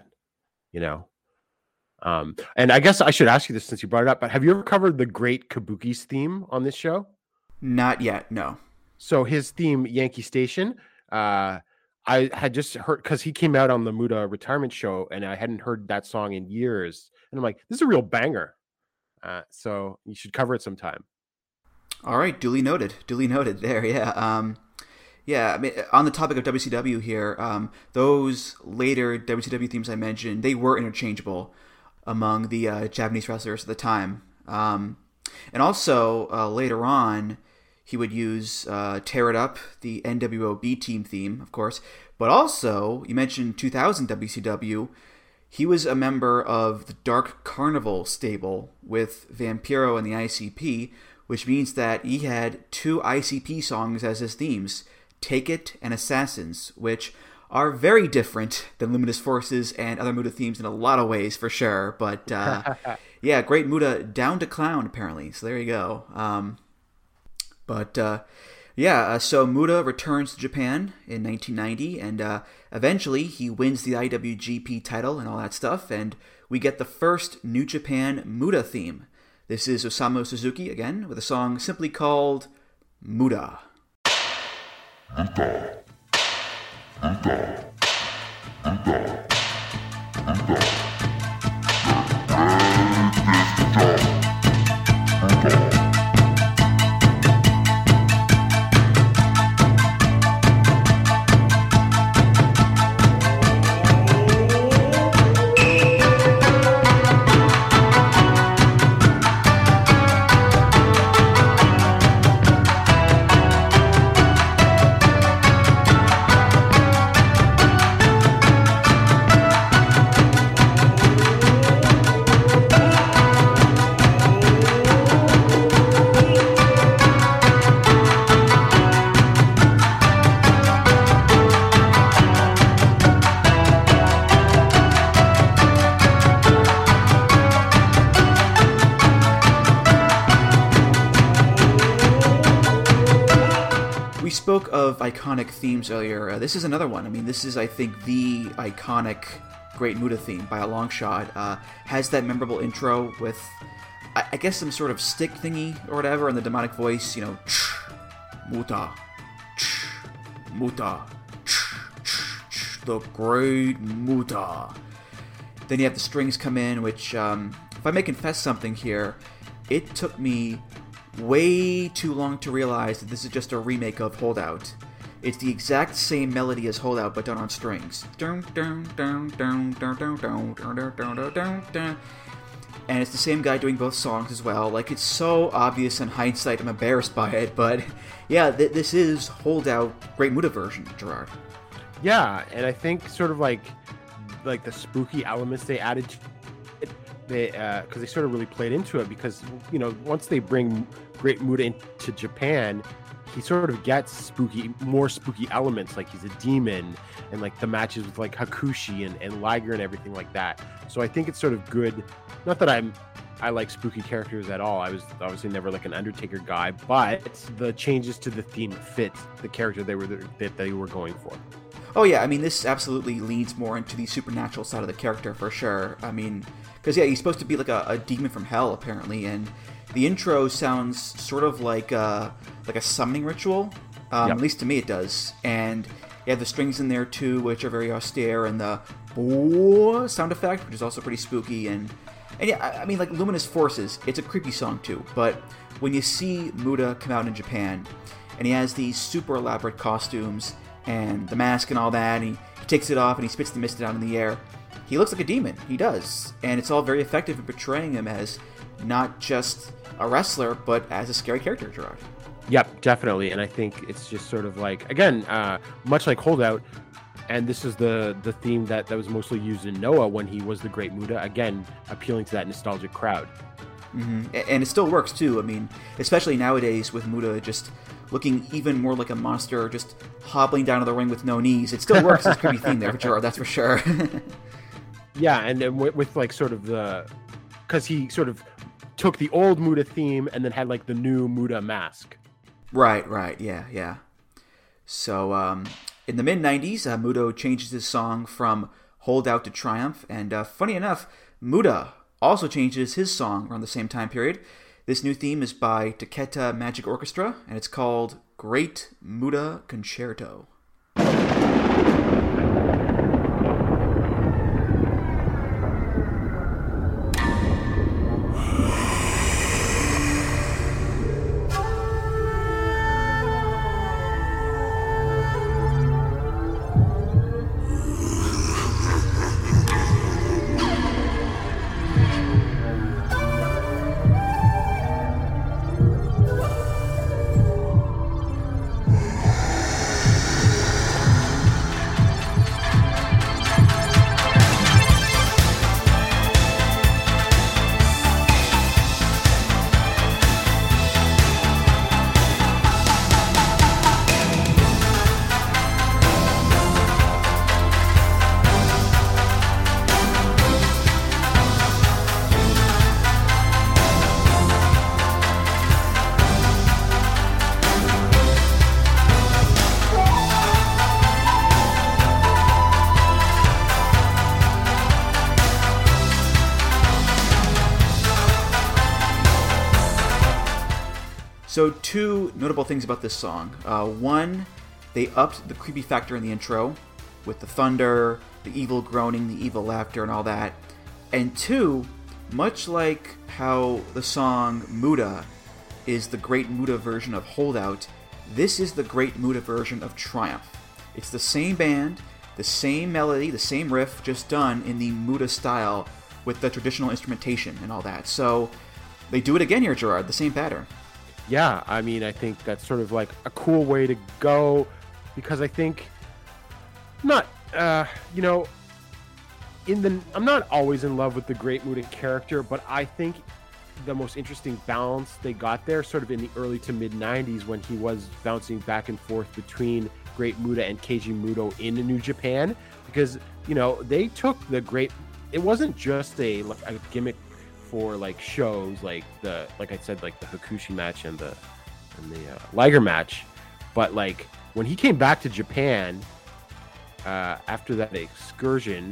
And I guess I should ask you this since you brought it up, but have you ever covered the Great Kabuki's theme on this show? Not yet, no. So his theme, Yankee Station, I had just heard, because he came out on the Muta retirement show, and I hadn't heard that song in years. And I'm like, this is a real banger. So you should cover it sometime. All right, duly noted there, yeah. Yeah, on the topic of WCW here, those later WCW themes I mentioned, they were interchangeable among the Japanese wrestlers at the time. And also, later on, he would use Tear It Up, the NWO B-Team theme, of course. But also, you mentioned 2000 WCW, he was a member of the Dark Carnival stable with Vampiro and the ICP, which means that he had 2 ICP songs as his themes, Take It and Assassins, which are very different than Luminous Forces and other Muta themes in a lot of ways, for sure. But, yeah, Great Muta down to clown, apparently. So there you go. So Muta returns to Japan in 1990, and eventually he wins the IWGP title and all that stuff, and we get the first New Japan Muta theme. This is Osamu Suzuki, again, with a song simply called Muta. Muta. Muta. Muta. Muta. Muta. Spoke of iconic themes earlier. This is another one. I mean, this is, I think, the iconic Great Muta theme by a long shot. Has that memorable intro with, I guess, some sort of stick thingy or whatever, and the demonic voice, Muta, Muta, the Great Muta. Then you have the strings come in, which, if I may confess something here, it took me way too long to realize that this is just a remake of Holdout. It's the exact same melody as Holdout, but done on strings. And it's the same guy doing both songs as well. Like, it's so obvious in hindsight, I'm embarrassed by it, but yeah, this is Holdout Great Muta version, Gerard. Yeah, and I think sort of like the spooky elements they added to it, because they sort of really played into it, because once they bring Great Muta into Japan, he sort of gets more spooky elements, like he's a demon, and like the matches with like Hakushi and Liger and everything like that. So I think it's sort of good. Not that I like spooky characters at all. I was obviously never like an Undertaker guy, but the changes to the theme fit the character they were going for. Oh yeah, I mean, this absolutely leads more into the supernatural side of the character for sure. I mean, because yeah, he's supposed to be like a demon from hell apparently, and the intro sounds sort of like a summoning ritual. Yep. At least to me it does. And you have the strings in there too, which are very austere, and the sound effect, which is also pretty spooky. And yeah, I mean, like Luminous Forces, it's a creepy song too. But when you see Muta come out in Japan, and he has these super elaborate costumes and the mask and all that, and he takes it off and he spits the mist down in the air, he looks like a demon. He does. And it's all very effective in portraying him as not just a wrestler, but as a scary character, Gerard. Yep, definitely. And I think it's just sort of like, again, much like Holdout, and this is the theme that was mostly used in Noah when he was the Great Muta, again, appealing to that nostalgic crowd. Mm-hmm. And it still works, too. I mean, especially nowadays with Muta just looking even more like a monster, just hobbling down to the ring with no knees. It still works as a creepy theme there for Gerard, that's for sure. Yeah, and then with like sort of because he sort of took the old Muta theme and then had like the new Muta mask. Right, yeah. So, in the mid-90s, Muto changes his song from Hold Out to Triumph, and funny enough, Muta also changes his song around the same time period. This new theme is by Taketa Magic Orchestra, and it's called Great Muta Concerto. So two notable things about this song. One, they upped the creepy factor in the intro with the thunder, the evil groaning, the evil laughter, and all that. And two, much like how the song Muta is the Great Muta version of Holdout, this is the Great Muta version of Triumph. It's the same band, the same melody, the same riff, just done in the Muta style with the traditional instrumentation and all that. So they do it again here, Gerard, the same pattern. Yeah, I mean, I think that's sort of like a cool way to go, because I think I'm not always in love with the Great Muta character, but I think the most interesting balance they got there sort of in the early to mid 90s when he was bouncing back and forth between Great Muta and Keiji Muto in New Japan, because, they took it wasn't just a gimmick for like shows like I said, like the Hakushi match and the Liger match, but like when he came back to Japan after that excursion,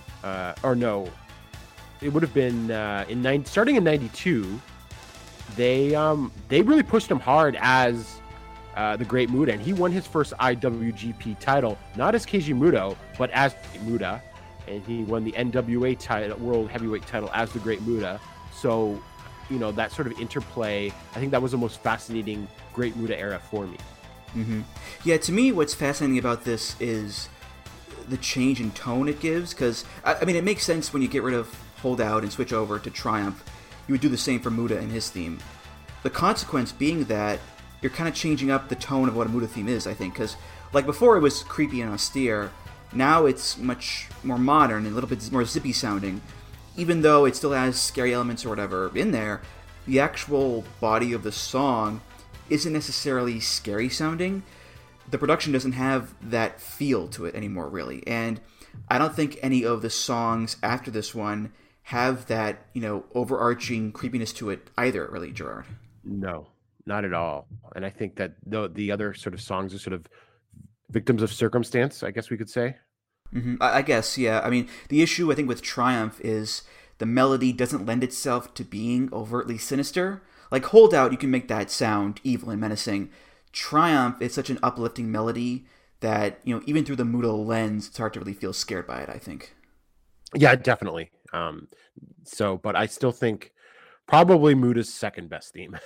it would have been starting in 92, they really pushed him hard as the Great Muta, and he won his first IWGP title not as Keiji Muto but as Muta. And he won the NWA title, World Heavyweight title, as the Great Muta. So, that sort of interplay, I think that was the most fascinating Great Muta era for me. Mm-hmm. Yeah, to me, what's fascinating about this is the change in tone it gives. Because, I mean, it makes sense when you get rid of Holdout and switch over to Triumph. You would do the same for Muta and his theme. The consequence being that you're kind of changing up the tone of what a Muta theme is, I think. Because, like, before it was creepy and austere. Now it's much more modern and a little bit more zippy sounding. Even though it still has scary elements or whatever in there, the actual body of the song isn't necessarily scary sounding. The production doesn't have that feel to it anymore, really. And I don't think any of the songs after this one have that, overarching creepiness to it either, really, Gerard. No, not at all. And I think that the other sort of songs are sort of victims of circumstance, I guess we could say. Mm-hmm. I guess, yeah. I mean, the issue, I think, with Triumph is the melody doesn't lend itself to being overtly sinister. Like Holdout, you can make that sound evil and menacing. Triumph is such an uplifting melody that, even through the Muta lens, it's hard to really feel scared by it, I think. Yeah, definitely. But I still think probably Muta's second best theme.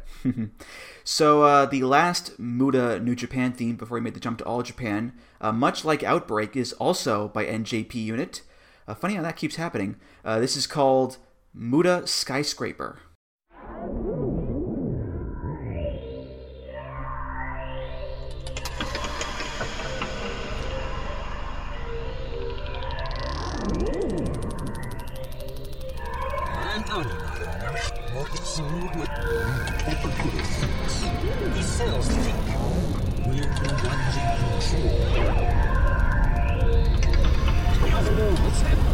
So the last Muta New Japan theme before we made the jump to All Japan, much like Outbreak, is also by NJP Unit. Funny how that keeps happening. This is called Muta Skyscraper. He sells the we're the ones in control. What's happening?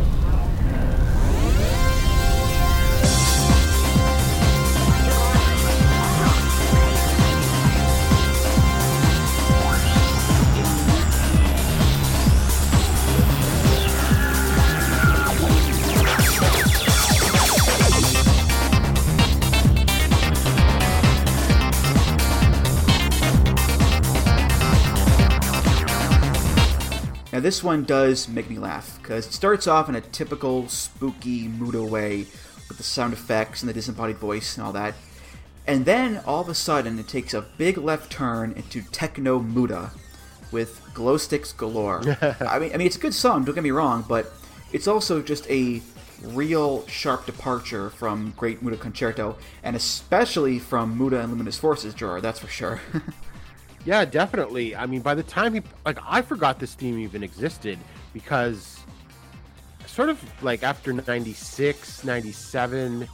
Now this one does make me laugh, because it starts off in a typical spooky Muta way, with the sound effects and the disembodied voice and all that, and then all of a sudden it takes a big left turn into techno Muta, with glow sticks galore. I mean it's a good song, don't get me wrong, but it's also just a real sharp departure from Great Muta Concerto, and especially from Muta and Luminous Forces, Gerard, that's for sure. Yeah, definitely. I mean, by the time I forgot this theme even existed, because sort of like after 96, 97,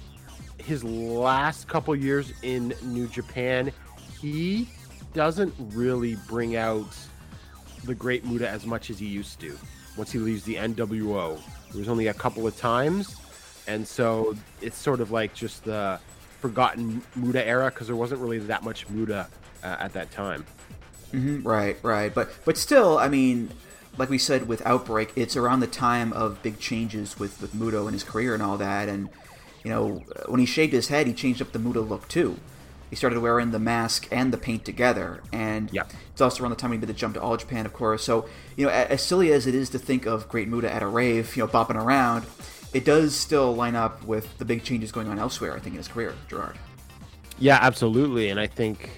his last couple years in New Japan, he doesn't really bring out the Great Muta as much as he used to. Once he leaves the NWO, there was only a couple of times, and so it's sort of like just the forgotten Muta era, because there wasn't really that much Muta at that time. Right. But still, I mean, like we said with Outbreak, it's around the time of big changes with Muto and his career and all that. And, you know, when he shaved his head, he changed up the Muta look too. He started wearing the mask and the paint together. And it's also around the time he did the jump to All Japan, of course. So, you know, as silly as it is to think of Great Muta at a rave, you know, bopping around, it does still line up with the big changes going on elsewhere, I think, in his career, Gerard. Yeah, absolutely. And I think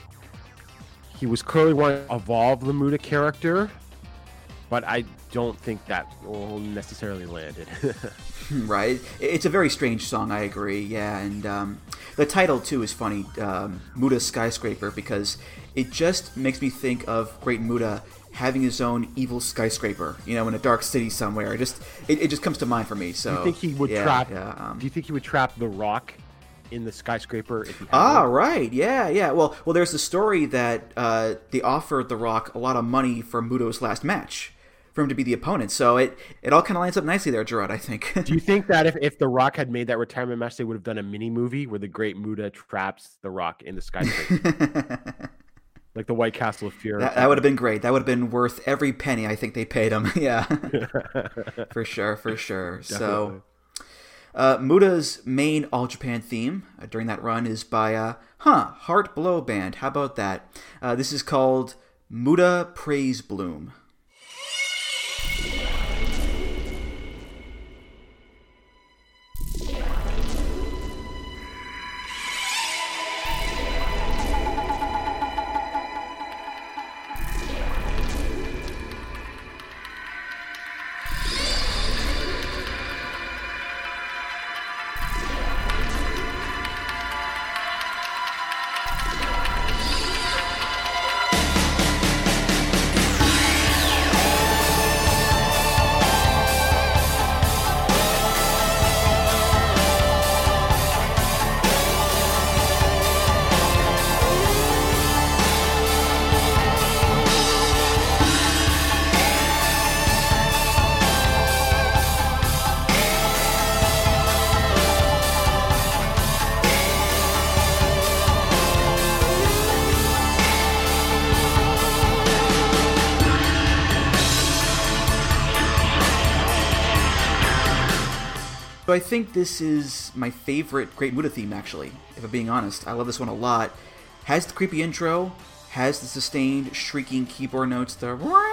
he was clearly wanting to evolve the Muta character, but I don't think that will necessarily landed. Right. It's a very strange song, I agree, yeah. And the title, too, is funny, Muta Skyscraper, because it just makes me think of Great Muta having his own evil skyscraper, you know, in a dark city somewhere. It just comes to mind for me. So, do you think he would trap? Do you think he would trap The Rock in the skyscraper? If he right, yeah. Well, there's the story that they offered The Rock a lot of money for Muto's last match, for him to be the opponent. So it all kind of lines up nicely there, Gerard, I think. Do you think that if The Rock had made that retirement match, they would have done a mini movie where the Great Muta traps The Rock in the skyscraper? Like the White Castle of Fear. That would have been great. That would have been worth every penny I think they paid him. Yeah, for sure. Definitely. So Muta's main All Japan theme during that run is by Heart Blow Band. How about that? This is called Muta Praise Bloom. So I think this is my favorite Great Muta theme, actually, if I'm being honest. I love this one a lot. Has the creepy intro, has the sustained, shrieking keyboard notes, I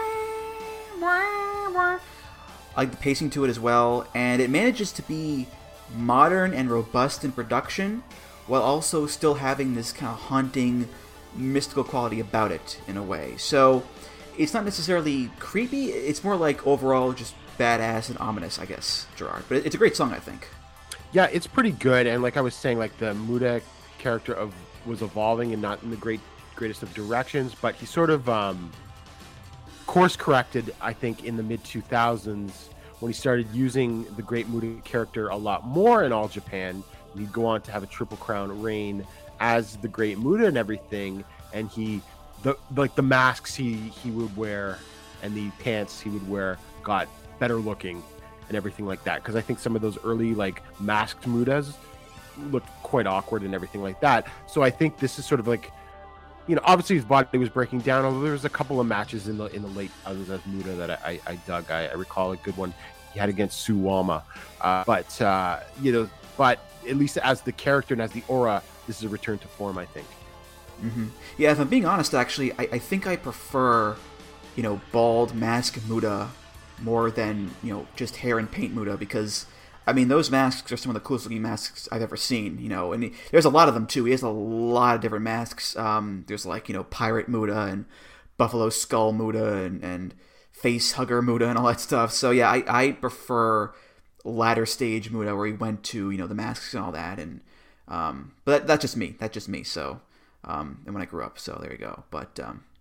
like the pacing to it as well, and it manages to be modern and robust in production, while also still having this kind of haunting, mystical quality about it, in a way. So, it's not necessarily creepy, it's more like overall just badass and ominous, I guess, Gerard. But it's a great song, I think. Yeah, it's pretty good, and like I was saying, like the Muta character was evolving and not in the greatest of directions, but he sort of course corrected, I think, in the mid 2000s when he started using the Great Muta character a lot more in All Japan, And he'd go on to have a Triple Crown reign as the Great Muta and everything. And the masks he would wear and the pants he would wear got better looking and everything like that. Because I think some of those early like masked Mutas looked quite awkward and everything like that. So I think this is sort of like, obviously his body was breaking down, although there was a couple of matches in the late others as Muta that I dug. I recall a good one he had against Suwama. But at least as the character and as the aura, this is a return to form, I think. Mm-hmm. Yeah, if I'm being honest, actually, I think I prefer, bald mask Muta more than, just hair and paint Muta, because I mean, those masks are some of the coolest looking masks I've ever seen, and there's a lot of them too. He has a lot of different masks. There's like, Pirate Muta and Buffalo Skull Muta and Face Hugger Muta and all that stuff. So yeah, I prefer latter stage Muta where he went to, the masks and all that. And, but that's just me. So, and when I grew up, so there you go. But,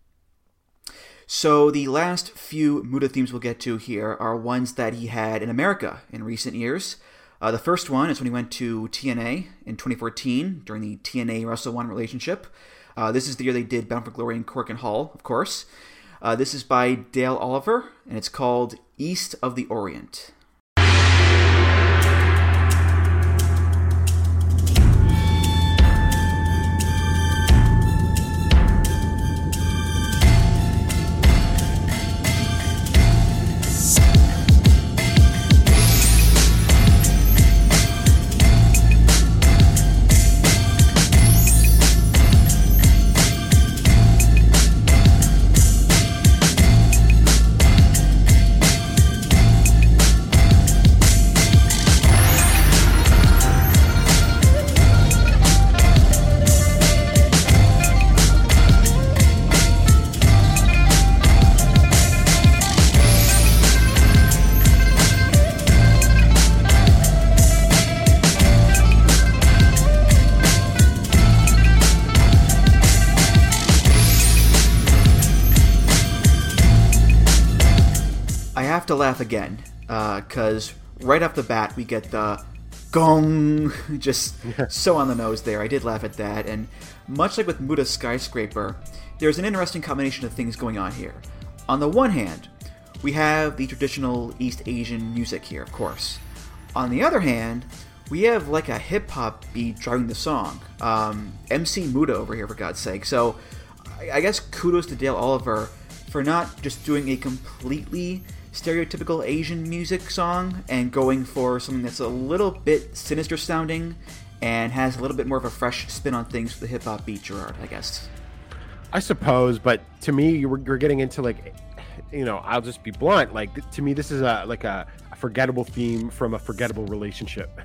so the last few Muta themes we'll get to here are ones that he had in America in recent years. The first one is when he went to TNA in 2014 during the TNA Wrestle One relationship. This is the year they did Bound for Glory in Korakuen Hall, of course. This is by Dale Oliver, and it's called East of the Orient. To laugh again, because right off the bat we get the gong, just so on the nose there. I did laugh at that, and much like with Muta Skyscraper, there's an interesting combination of things going on here. On the one hand, we have the traditional East Asian music here, of course. On the other hand, we have like a hip-hop beat driving the song. MC Muta over here, for God's sake. So I guess kudos to Dale Oliver for not just doing a completely stereotypical Asian music song and going for something that's a little bit sinister sounding and has a little bit more of a fresh spin on things with the hip-hop beat, Gerard, I guess. I suppose, but to me, you're getting into like, I'll just be blunt. Like, to me, this is a forgettable theme from a forgettable relationship.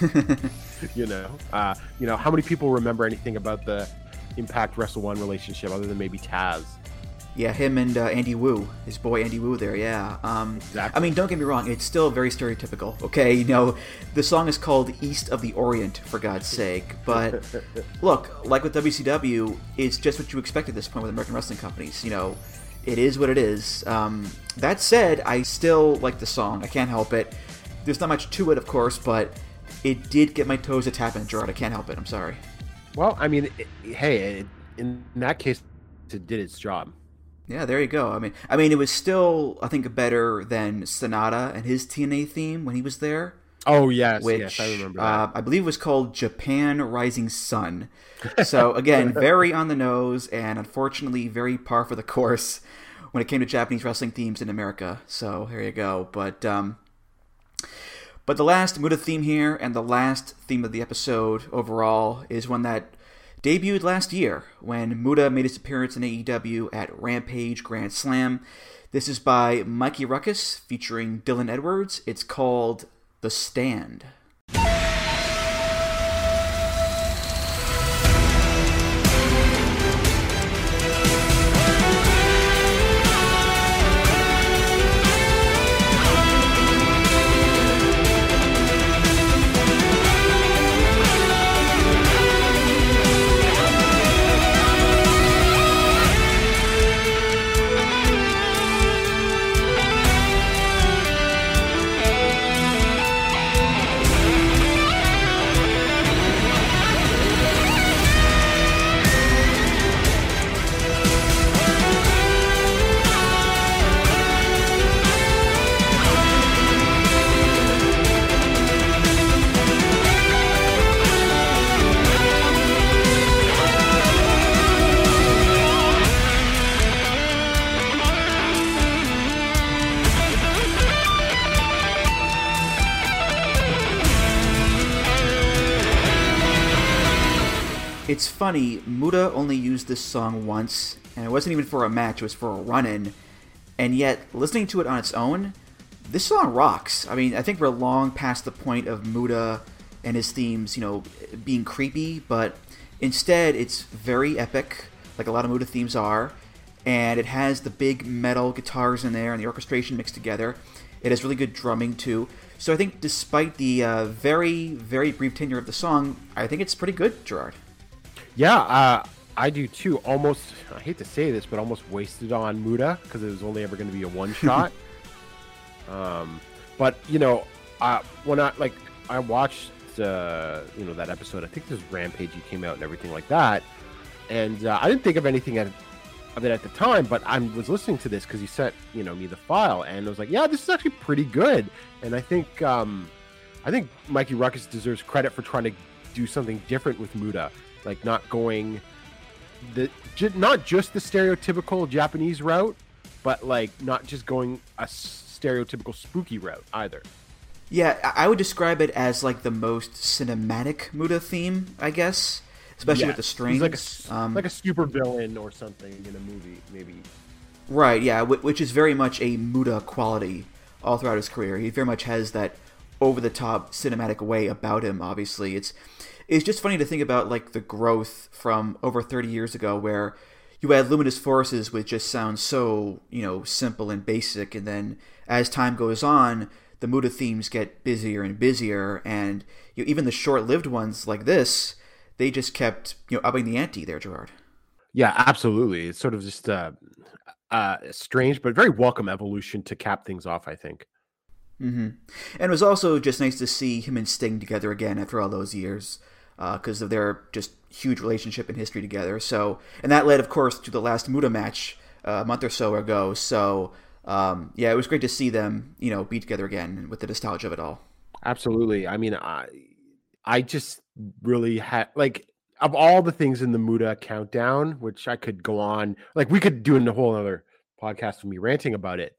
How many people remember anything about the Impact Wrestle One relationship other than maybe Taz? Yeah, him and Andy Wu, his boy Andy Wu there, yeah. Exactly. I mean, don't get me wrong, it's still very stereotypical, okay? The song is called East of the Orient, for God's sake. But, look, like with WCW, it's just what you expect at this point with American wrestling companies. It is what it is. That said, I still like the song. I can't help it. There's not much to it, of course, but it did get my toes a tapping, Gerard. I can't help it. I'm sorry. Well, I mean, in that case, it did its job. Yeah, there you go. I mean, it was still, I think, better than Sonata and his TNA theme when he was there. Oh, yes, which, I remember that. I believe was called Japan Rising Sun. So, again, very on the nose and, unfortunately, very par for the course when it came to Japanese wrestling themes in America. So, here you go. But the last Muta theme here and the last theme of the episode overall is one that debuted last year when Muta made his appearance in AEW at Rampage Grand Slam. This is by Mikey Ruckus featuring Dylan Edwards. It's called The Stand. funny, Muta only used this song once, and it wasn't even for a match, it was for a run-in. And yet, listening to it on its own, this song rocks. I mean, I think we're long past the point of Muta and his themes, being creepy, but instead it's very epic, like a lot of Muta themes are, and it has the big metal guitars in there and the orchestration mixed together. It has really good drumming, too. So I think despite the very, very brief tenure of the song, I think it's pretty good, Gerard. Yeah, I do too. Almost, I hate to say this, but almost wasted on Muta because it was only ever going to be a one-shot. But, when I watched, that episode, I think this Rampage came out and everything like that. And I didn't think of anything of it at the time, but I was listening to this because he sent, me the file, and I was like, yeah, this is actually pretty good. And I think Mikey Ruckus deserves credit for trying to do something different with Muta, like not going not just the stereotypical Japanese route, but like not just going a stereotypical spooky route either. Yeah, I would describe it as like the most cinematic Muta theme, I guess, especially with the strings. He's like a super villain or something in a movie, maybe. Right, yeah, which is very much a Muta quality all throughout his career. He very much has that over-the-top cinematic way about him, obviously. It's just funny to think about like the growth from over 30 years ago where you had Luminous Forces, which just sounds so, simple and basic, and then as time goes on, the Muta themes get busier and busier, and even the short-lived ones like this, they just kept upping the ante there, Gerard. Yeah, absolutely. It's sort of just a strange but very welcome evolution to cap things off, I think. Mm-hmm. And it was also just nice to see him and Sting together again after all those years, because of their just huge relationship and history together. So, and that led, of course, to the last Muta match a month or so ago. So, it was great to see them, be together again with the nostalgia of it all. Absolutely. I mean, I just really had of all the things in the Muta countdown, which I could go on, like we could do a whole other podcast with me ranting about it.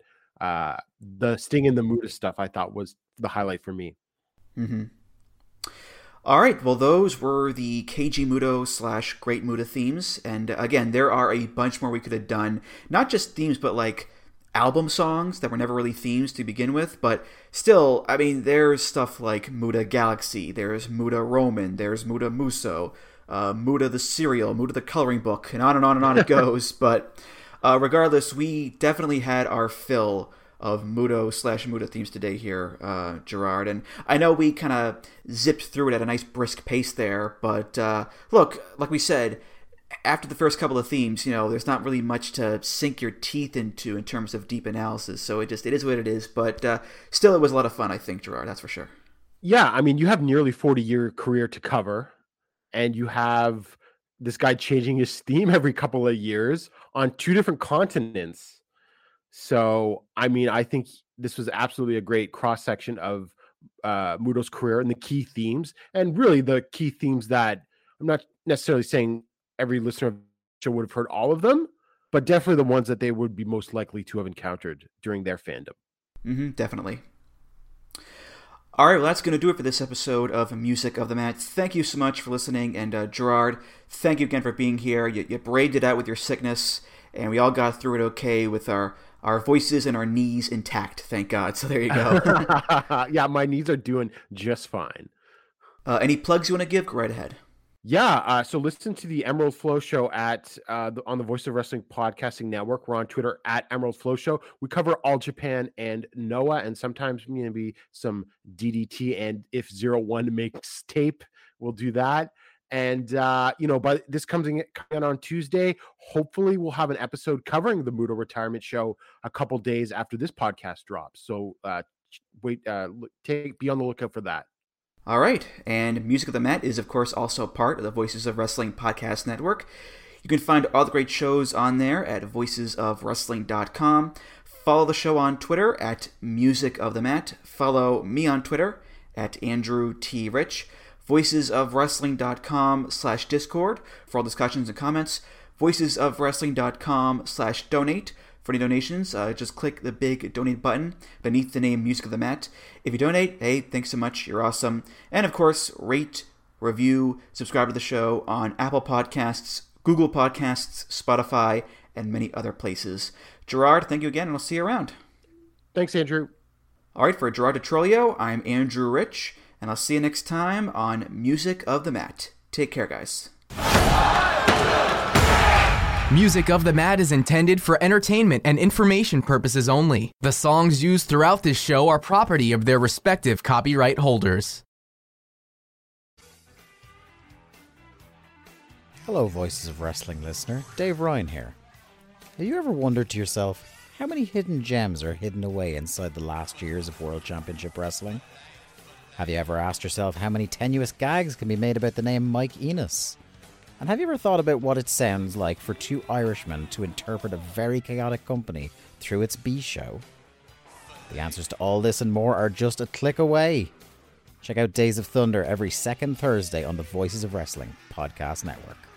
The Sting and the Muta stuff I thought was the highlight for me. Mm-hmm. All right, well, those were the Keiji Muto / Great Muta themes, and again, there are a bunch more we could have done. Not just themes, but like album songs that were never really themes to begin with, but still, I mean, there's stuff like Muta Galaxy, there's Muta Roman, there's Muta Muso, Muta the Cereal, Muta the Coloring Book, and on and on and on it goes, but regardless, we definitely had our fill of Muto / Muta themes today here, Gerard. And I know we kind of zipped through it at a nice brisk pace there, but look, like we said, after the first couple of themes, there's not really much to sink your teeth into in terms of deep analysis. So it is what it is. But still, it was a lot of fun, I think, Gerard. That's for sure. Yeah, I mean, you have nearly 40-year career to cover, and you have this guy changing his theme every couple of years on 2 different continents. So, I mean, I think this was absolutely a great cross-section of Muto's career and the key themes, and really the key themes that I'm not necessarily saying every listener of the show would have heard all of them, but definitely the ones that they would be most likely to have encountered during their fandom. Mm-hmm, definitely. All right, well, that's going to do it for this episode of Music of the Mat. Thank you so much for listening, and Gerard, thank you again for being here. You braved it out with your sickness, and we all got through it okay with our voices and our knees intact, thank God. So there you go. Yeah, my knees are doing just fine. Any plugs you want to give? Go right ahead. Yeah, so listen to the Emerald Flow Show on the Voice of Wrestling Podcasting Network. We're on Twitter at Emerald Flow Show. We cover All Japan and Noah, and sometimes maybe some DDT, and if 01 makes tape, we'll do that. And, but this coming on Tuesday, hopefully we'll have an episode covering the Muto retirement show a couple days after this podcast drops. So be on the lookout for that. All right, and Music of the Mat is, of course, also part of the Voices of Wrestling Podcast Network. You can find all the great shows on there at voicesofwrestling.com. Follow the show on Twitter at Music of the Mat. Follow me on Twitter at Andrew T. Rich. voicesofwrestling.com/Discord for all discussions and comments. voicesofwrestling.com/donate. For any donations, just click the big donate button beneath the name Music of the Mat. If you donate, hey, thanks so much. You're awesome. And of course, rate, review, subscribe to the show on Apple Podcasts, Google Podcasts, Spotify, and many other places. Gerard, thank you again, and I'll see you around. Thanks, Andrew. All right, for Gerard DiTrolio, I'm Andrew Rich, and I'll see you next time on Music of the Mat. Take care, guys. Music of the Mat is intended for entertainment and information purposes only. The songs used throughout this show are property of their respective copyright holders. Hello, Voices of Wrestling listener. Dave Ryan here. Have you ever wondered to yourself how many hidden gems are hidden away inside the last years of World Championship Wrestling? Have you ever asked yourself how many tenuous gags can be made about the name Mike Enos? And have you ever thought about what it sounds like for two Irishmen to interpret a very chaotic company through its B-show? The answers to all this and more are just a click away. Check out Days of Thunder every second Thursday on the Voices of Wrestling Podcast Network.